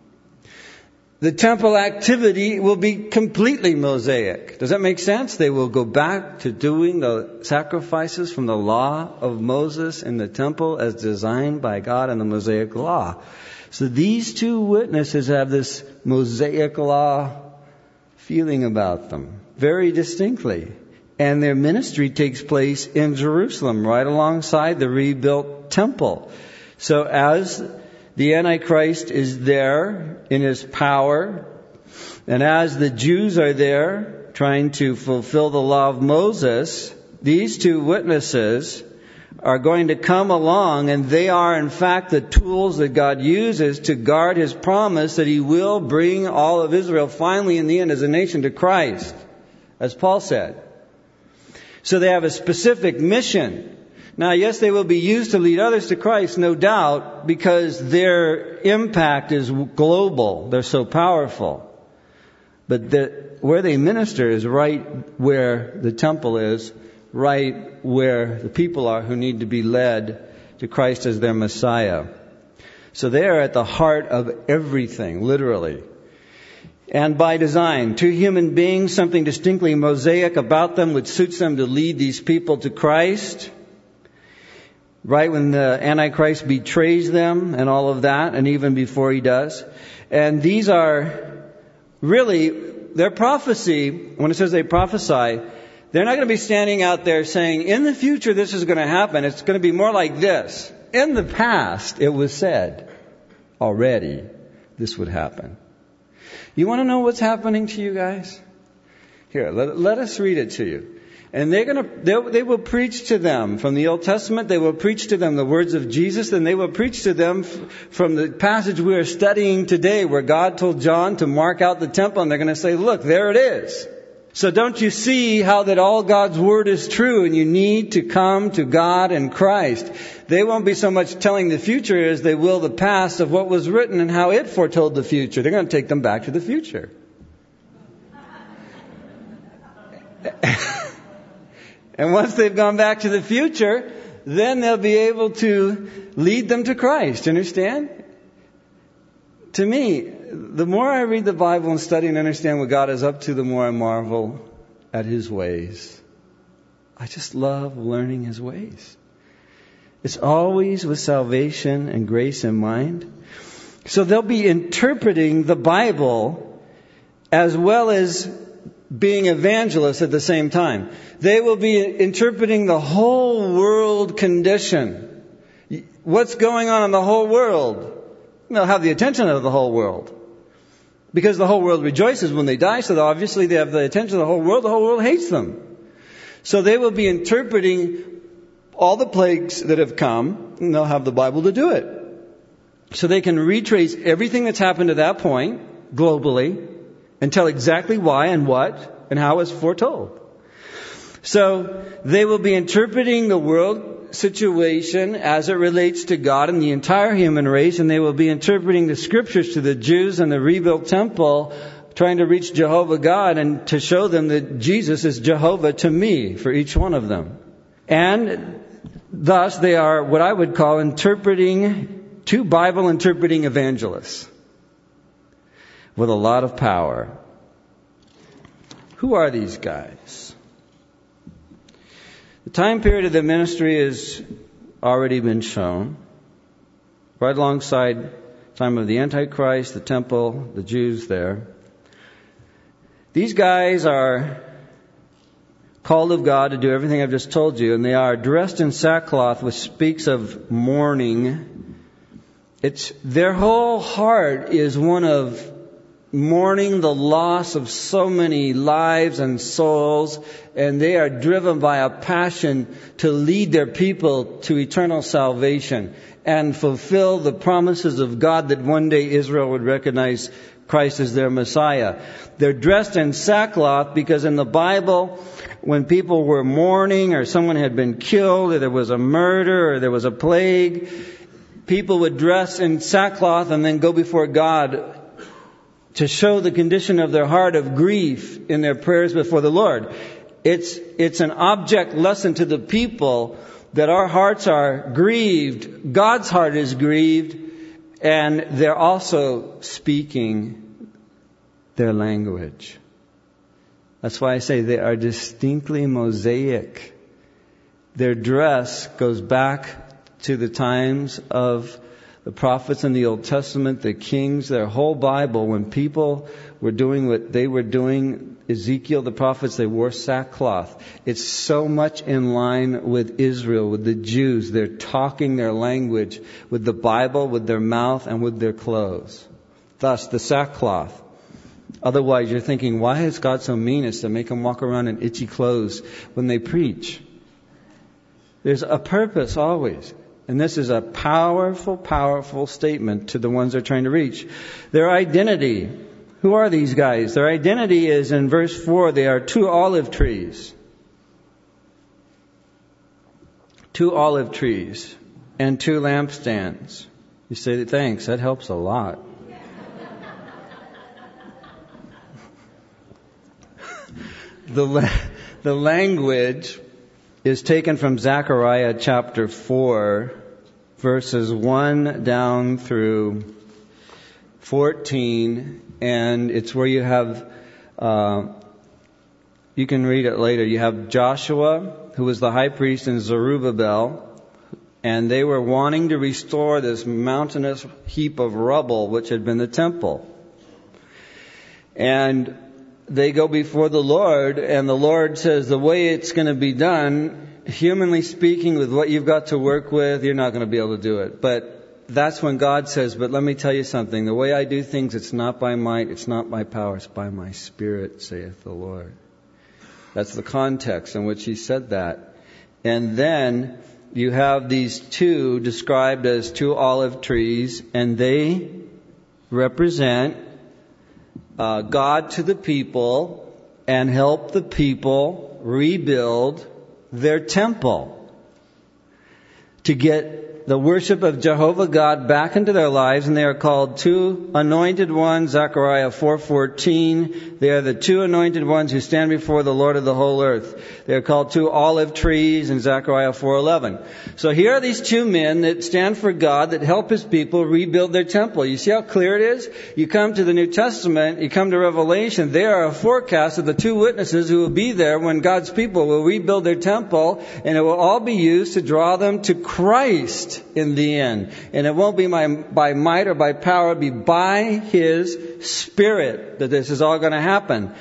The temple activity will be completely Mosaic. Does that make sense? They will go back to doing the sacrifices from the law of Moses in the temple as designed by God in the Mosaic law. So these 2 witnesses have this Mosaic law feeling about them very distinctly. And their ministry takes place in Jerusalem, right alongside the rebuilt temple. So as the Antichrist is there in his power, and as the Jews are there trying to fulfill the law of Moses, these 2 witnesses are going to come along, and they are in fact the tools that God uses to guard His promise that He will bring all of Israel finally in the end as a nation to Christ, as Paul said. So they have a specific mission. Now, yes, they will be used to lead others to Christ, no doubt, because their impact is global. They're so powerful. But where they minister is right where the temple is, right where the people are who need to be led to Christ as their Messiah. So they are at the heart of everything, literally. And by design, 2 human beings, something distinctly Mosaic about them which suits them to lead these people to Christ. Right when the Antichrist betrays them and all of that, and even before he does. And these are really, their prophecy, when it says they prophesy, they're not going to be standing out there saying, in the future this is going to happen. It's going to be more like this. In the past, it was said already this would happen. You want to know what's happening to you guys? Here, let us read it to you. And they will preach to them from the Old Testament. They will preach to them the words of Jesus. And they will preach to them from the passage we are studying today, where God told John to mark out the temple. And they're going to say, look, there it is. So don't you see how that all God's Word is true, and you need to come to God and Christ? They won't be so much telling the future as they will the past of what was written and how it foretold the future. They're going to take them back to the future. And once they've gone back to the future, then they'll be able to lead them to Christ. Understand? To me, the more I read the Bible and study and understand what God is up to, the more I marvel at His ways. I just love learning His ways. It's always with salvation and grace in mind. So they'll be interpreting the Bible as well as being evangelists at the same time. They will be interpreting the whole world condition. What's going on in the whole world? They'll have the attention of the whole world. Because the whole world rejoices when they die, so obviously they have the attention of the whole world. The whole world hates them. So they will be interpreting all the plagues that have come, and they'll have the Bible to do it. So they can retrace everything that's happened to that point, globally, and tell exactly why and what and how it's foretold. So they will be interpreting the world situation as it relates to God and the entire human race, and they will be interpreting the Scriptures to the Jews and the rebuilt temple, trying to reach Jehovah God and to show them that Jesus is Jehovah to me for each one of them. And thus they are what I would call two Bible interpreting evangelists with a lot of power. Who are these guys? The time period of the ministry has already been shown. Right alongside the time of the Antichrist, the temple, the Jews there. These guys are called of God to do everything I've just told you, and they are dressed in sackcloth, which speaks of mourning. Their whole heart is one of mourning the loss of so many lives and souls, and they are driven by a passion to lead their people to eternal salvation and fulfill the promises of God that one day Israel would recognize Christ as their Messiah. They're dressed in sackcloth because in the Bible, when people were mourning or someone had been killed or there was a murder or there was a plague, people would dress in sackcloth and then go before God to show the condition of their heart of grief in their prayers before the Lord. It's an object lesson to the people that our hearts are grieved. God's heart is grieved, and they're also speaking their language. That's why I say they are distinctly Mosaic. Their dress goes back to the times of the prophets in the Old Testament, the kings, their whole Bible. When people were doing what they were doing, Ezekiel, the prophets, they wore sackcloth. It's so much in line with Israel, with the Jews. They're talking their language with the Bible, with their mouth, and with their clothes. Thus, the sackcloth. Otherwise, you're thinking, why is God so mean as to make them walk around in itchy clothes when they preach? There's a purpose always. And this is a powerful, powerful statement to the ones they're trying to reach. Their identity. Who are these guys? Their identity is in verse 4, they are 2 olive trees. 2 olive trees and 2 lampstands. You say, thanks, that helps a lot. The language is taken from Zechariah chapter 4, verses 1 down through 14, and it's where you have, you can read it later, you have Joshua, who was the high priest, and Zerubbabel, and they were wanting to restore this mountainous heap of rubble which had been the temple. And they go before the Lord, and the Lord says, the way it's going to be done, humanly speaking, with what you've got to work with, you're not going to be able to do it. But that's when God says, but let me tell you something. The way I do things, it's not by might, it's not by power, it's by my Spirit, saith the Lord. That's the context in which He said that. And then you have these 2 described as 2 olive trees, and they represent God to the people and help the people rebuild their temple to get the worship of Jehovah God back into their lives, and they are called 2 anointed ones, Zechariah 4:14. They are the 2 anointed ones who stand before the Lord of the whole earth. They are called 2 olive trees in Zechariah 4:11. So here are these 2 men that stand for God, that help His people rebuild their temple. You see how clear it is? You come to the New Testament, you come to Revelation, they are a forecast of the 2 witnesses who will be there when God's people will rebuild their temple, and it will all be used to draw them to Christ in the end. And it won't be by might or by power, it'll be by His Spirit that this is all going to happen.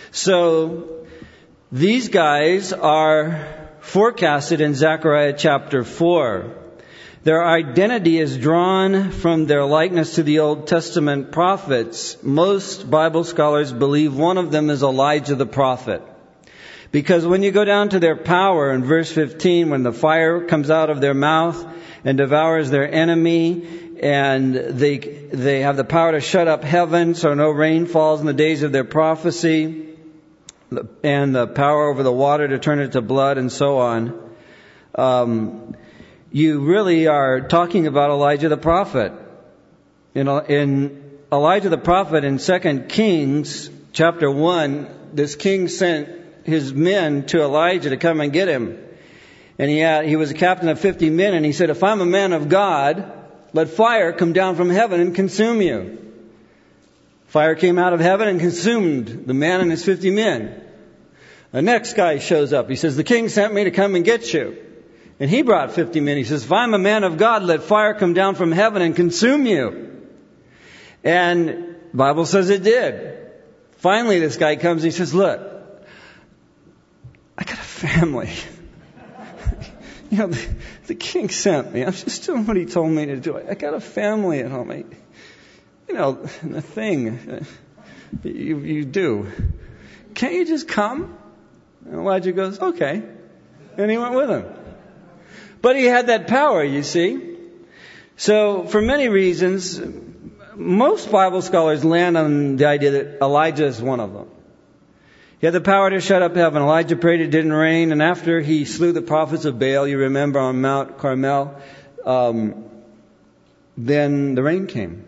So these guys are forecasted in Zechariah chapter 4. Their identity is drawn from their likeness to the Old Testament prophets. Most Bible scholars believe one of them is Elijah the prophet. Because when you go down to their power in verse 15, when the fire comes out of their mouth and devours their enemy, and they have the power to shut up heaven so no rain falls in the days of their prophecy, and the power over the water to turn it to blood, and so on. You really are talking about Elijah the prophet. You know, in Elijah the prophet in 2 Kings chapter 1, this king sent his men to Elijah to come and get him. And he was a captain of 50 men, and he said, if I'm a man of God, let fire come down from heaven and consume you. Fire came out of heaven and consumed the man and his 50 men. The next guy shows up. He says, the king sent me to come and get you. And he brought 50 men. He says, if I'm a man of God, let fire come down from heaven and consume you. And the Bible says it did. Finally, this guy comes and he says, look, I got a family. You know, the king sent me. I'm just doing what he told me to do. I got a family at home. You know, and the thing, You do. Can't you just come? And Elijah goes, okay. And he went with him. But he had that power, you see. So, for many reasons, most Bible scholars land on the idea that Elijah is one of them. He had the power to shut up heaven. Elijah prayed, it didn't rain. And after he slew the prophets of Baal, you remember on Mount Carmel, then the rain came.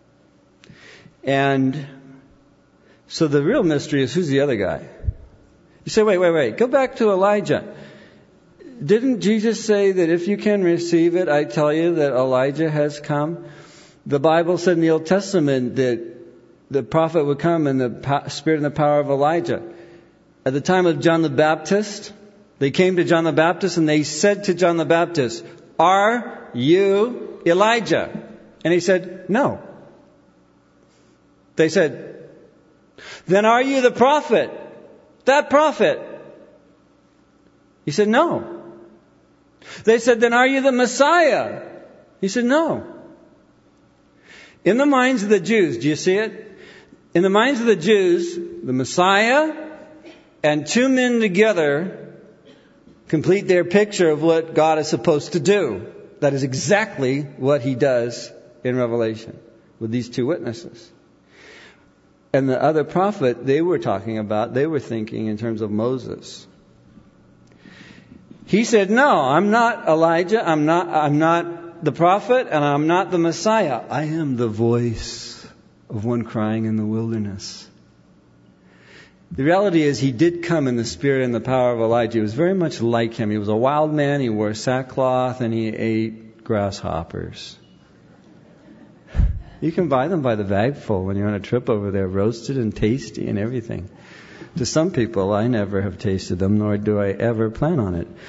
And so the real mystery is, who's the other guy? You say, wait. Go back to Elijah. Didn't Jesus say that if you can receive it, I tell you that Elijah has come? The Bible said in the Old Testament that the prophet would come in the spirit and the power of Elijah. At the time of John the Baptist, they came to John the Baptist and they said to John the Baptist, "Are you Elijah?" And he said, "No." They said, "Then are you the prophet? That prophet?" He said, "No." They said, "Then are you the Messiah?" He said, "No." In the minds of the Jews, do you see it? In the minds of the Jews, the Messiah and two men together complete their picture of what God is supposed to do. That is exactly what He does in Revelation with these two witnesses. And the other prophet they were talking about, they were thinking in terms of Moses. He said, "No, I'm not Elijah, I'm not the prophet, and I'm not the Messiah. I am the voice of one crying in the wilderness." The reality is he did come in the spirit and the power of Elijah. He was very much like him. He was a wild man, he wore sackcloth, and he ate grasshoppers. You can buy them by the bagful when you're on a trip over there, roasted and tasty and everything. To some people, I never have tasted them, nor do I ever plan on it.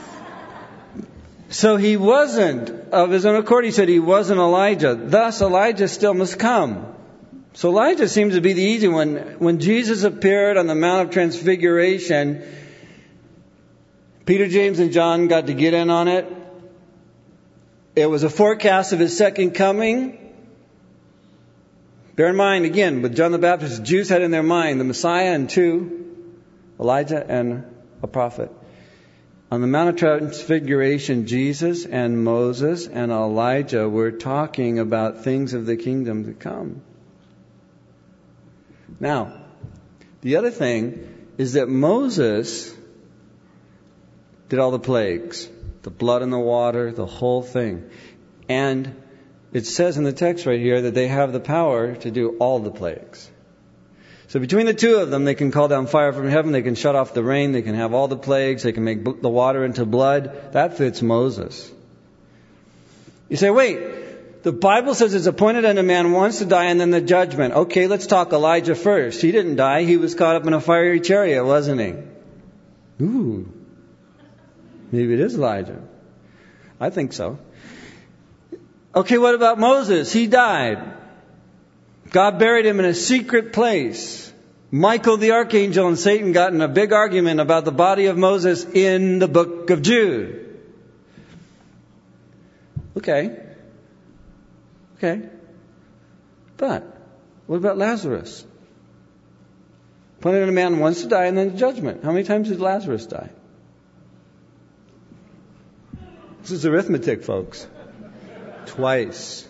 So he wasn't, of his own accord, he said he wasn't Elijah. Thus, Elijah still must come. So Elijah seems to be the easy one. When Jesus appeared on the Mount of Transfiguration, Peter, James, and John got to get in on it. It was a forecast of His second coming. Bear in mind, again, with John the Baptist, the Jews had in their mind the Messiah and two, Elijah and a prophet. On the Mount of Transfiguration, Jesus and Moses and Elijah were talking about things of the kingdom to come. Now, the other thing is that Moses did all the plagues, the blood in the water, the whole thing. And it says in the text right here that they have the power to do all the plagues. So between the two of them, they can call down fire from heaven, they can shut off the rain, they can have all the plagues, they can make the water into blood. That fits Moses. You say, wait, the Bible says it's appointed unto man once to die and then the judgment. Okay, let's talk Elijah first. He didn't die, he was caught up in a fiery chariot, wasn't he? Ooh, maybe it is Elijah. I think so. Okay, what about Moses? He died. God buried him in a secret place. Michael the archangel and Satan got in a big argument about the body of Moses in the book of Jude. Okay. But what about Lazarus? Appointed a man once to die and then the judgment. How many times did Lazarus die? This is arithmetic, folks. Twice.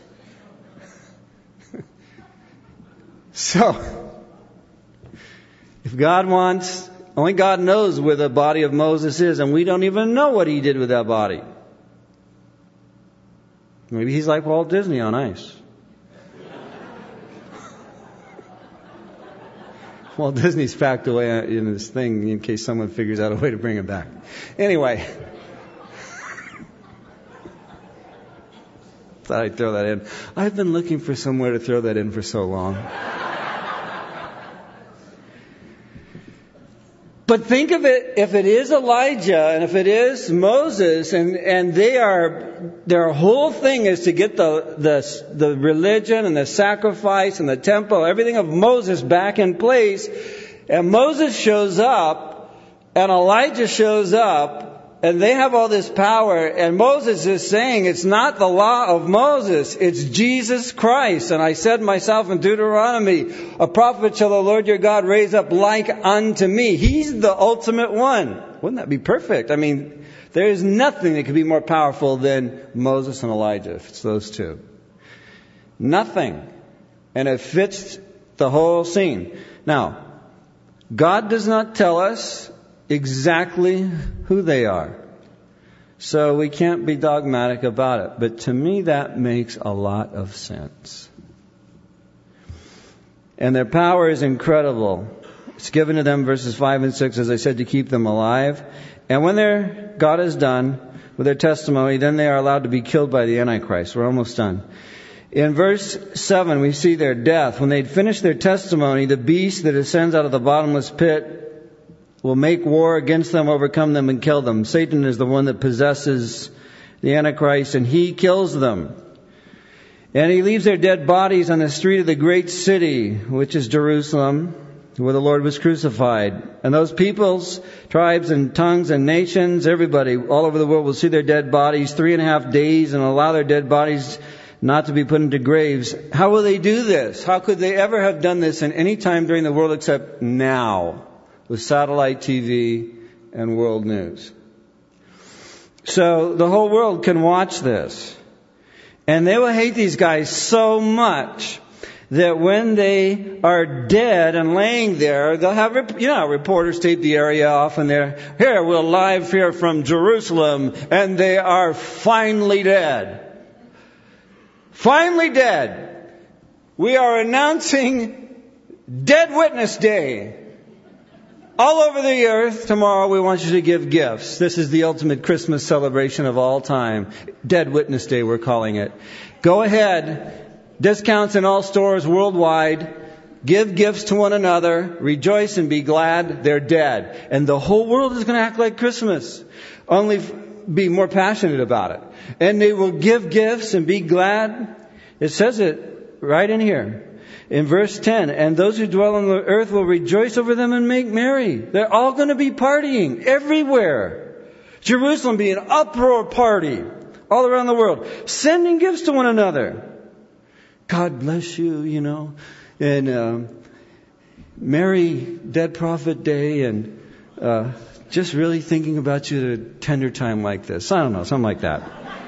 So, if God wants, only God knows where the body of Moses is, and we don't even know what he did with that body. Maybe he's like Walt Disney on ice. Walt Disney's packed away in this thing in case someone figures out a way to bring him back. Anyway. Thought I'd throw that in. I've been looking for somewhere to throw that in for so long. But think of it, if it is Elijah and if it is Moses and their whole thing is to get the religion and the sacrifice and the temple, everything of Moses back in place, and Moses shows up and Elijah shows up, And they have all this power, and Moses is saying it's not the law of Moses, it's Jesus Christ. And I said myself in Deuteronomy, a prophet shall the Lord your God raise up like unto me. He's the ultimate one. Wouldn't that be perfect? I mean, there is nothing that could be more powerful than Moses and Elijah, if it's those two. Nothing. And it fits the whole scene. Now, God does not tell us exactly who they are. So we can't be dogmatic about it. But to me, that makes a lot of sense. And their power is incredible. It's given to them, verses 5 and 6, as I said, to keep them alive. And when God is done with their testimony, then they are allowed to be killed by the Antichrist. We're almost done. In verse 7, we see their death. When they'd finished their testimony, the beast that ascends out of the bottomless pit will make war against them, overcome them, and kill them. Satan is the one that possesses the Antichrist, and he kills them. And he leaves their dead bodies on the street of the great city, which is Jerusalem, where the Lord was crucified. And those peoples, tribes and tongues and nations, everybody all over the world will see their dead bodies 3.5 days and allow their dead bodies not to be put into graves. How will they do this? How could they ever have done this in any time during the world except now, with satellite TV and world news? So the whole world can watch this. And they will hate these guys so much that when they are dead and laying there, they'll have, reporters tape the area off, and they're, here, we're live here from Jerusalem, and they are finally dead. Finally dead. We are announcing Dead Witness Day. All over the earth, tomorrow we want you to give gifts. This is the ultimate Christmas celebration of all time. Dead Witness Day, we're calling it. Go ahead. Discounts in all stores worldwide. Give gifts to one another. Rejoice and be glad they're dead. And the whole world is going to act like Christmas. Only be more passionate about it. And they will give gifts and be glad. It says it right in here. In verse 10, and those who dwell on the earth will rejoice over them and make merry. They're all going to be partying everywhere. Jerusalem be an uproar party all around the world. Sending gifts to one another. God bless you, and Merry Dead Prophet Day, and just really thinking about you at a tender time like this. I don't know, something like that.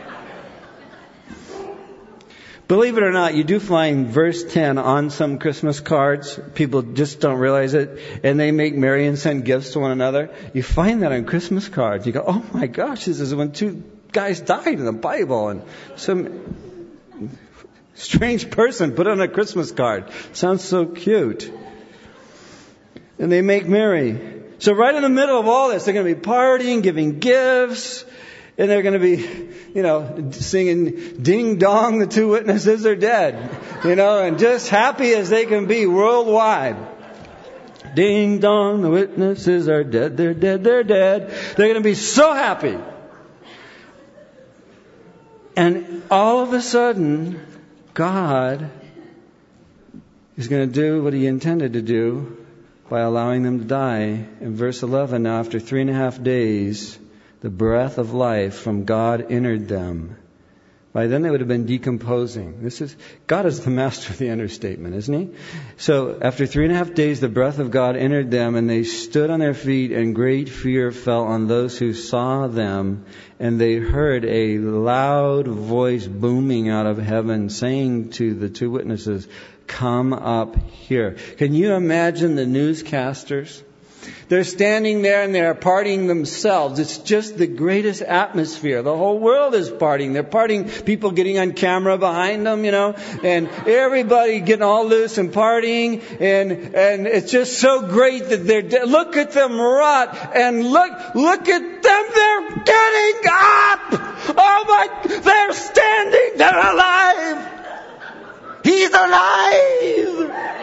Believe it or not, you do find verse 10 on some Christmas cards. People just don't realize it. And they make merry and send gifts to one another. You find that on Christmas cards. You go, oh my gosh, this is when 2 guys died in the Bible. And some strange person put on a Christmas card. Sounds so cute. And they make merry. So right in the middle of all this, they're going to be partying, giving gifts. And they're going to be, singing Ding Dong, the 2 witnesses are dead. And just happy as they can be worldwide. Ding Dong, the witnesses are dead, they're dead, they're dead. They're going to be so happy. And all of a sudden, God is going to do what He intended to do by allowing them to die. In verse 11, now after 3.5 days, the breath of life from God entered them. By then they would have been decomposing. God is the master of the understatement, isn't He? So after 3.5 days, the breath of God entered them, and they stood on their feet, and great fear fell on those who saw them. And they heard a loud voice booming out of heaven, saying to the 2 witnesses, come up here. Can you imagine the newscasters? They're standing there and they're partying themselves. It's just the greatest atmosphere. The whole world is partying. They're partying, people getting on camera behind them, and everybody getting all loose and partying. And it's just so great that they're dead. Look at them rot, and look at them. They're getting up. Oh my, they're standing. They're alive. He's alive.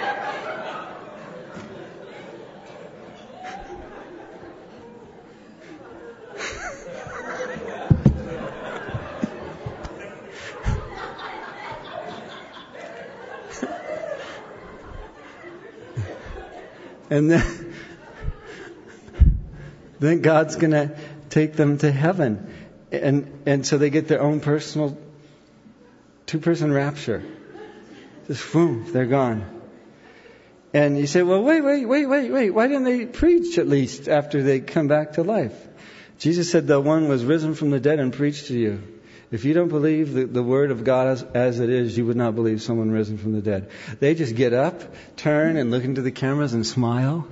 And then God's going to take them to heaven. And so they get their own personal 2-person rapture. Just boom, they're gone. And you say, well, wait. Why didn't they preach at least after they come back to life? Jesus said the one was risen from the dead and preached to you. If you don't believe the word of God as it is, you would not believe someone risen from the dead. They just get up, turn, and look into the cameras and smile.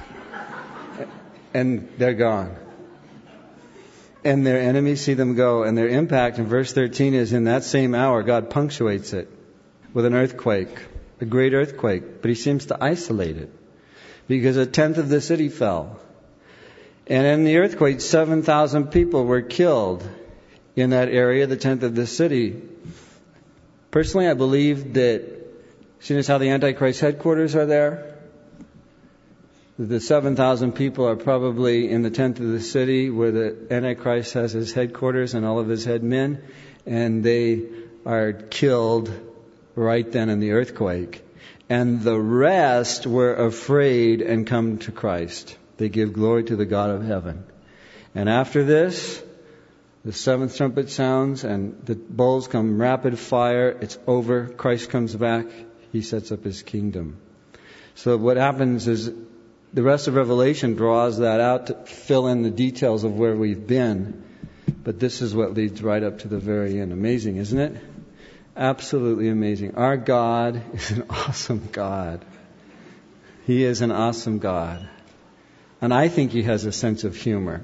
And they're gone. And their enemies see them go. And their impact in verse 13 is in that same hour, God punctuates it with an earthquake, a great earthquake. But He seems to isolate it because 1/10 of the city fell. And in the earthquake, 7,000 people were killed in that area, the 1/10 of the city. Personally, I believe that, seeing as how the Antichrist headquarters are there, the 7,000 people are probably in the 1/10 of the city where the Antichrist has his headquarters and all of his head men, and they are killed right then in the earthquake. And the rest were afraid and come to Christ. They give glory to the God of heaven. And after this, the 7th trumpet sounds and the bowls come rapid fire. It's over. Christ comes back. He sets up His kingdom. So what happens is the rest of Revelation draws that out to fill in the details of where we've been. But this is what leads right up to the very end. Amazing, isn't it? Absolutely amazing. Our God is an awesome God. He is an awesome God. And I think He has a sense of humor.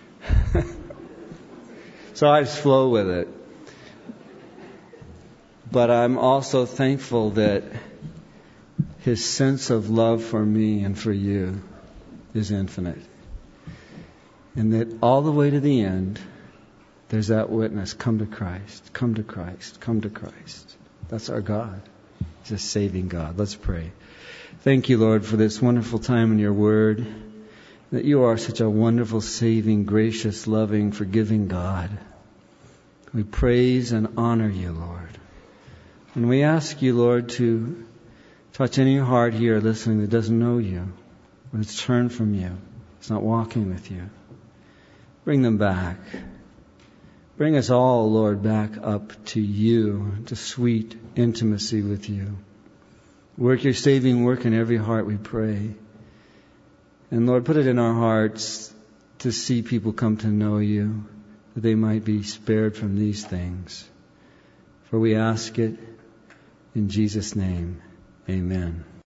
So I just flow with it. But I'm also thankful that His sense of love for me and for you is infinite. And that all the way to the end, there's that witness, come to Christ, come to Christ, come to Christ. That's our God. He's a saving God. Let's pray. Thank you, Lord, for this wonderful time in Your Word, that You are such a wonderful, saving, gracious, loving, forgiving God. We praise and honor You, Lord. And we ask You, Lord, to touch any heart here listening that doesn't know You, or that's turned from You, it's not walking with You. Bring them back. Bring us all, Lord, back up to You, to sweet intimacy with You. Work Your saving work in every heart, we pray. And Lord, put it in our hearts to see people come to know You, that they might be spared from these things. For we ask it in Jesus' name. Amen.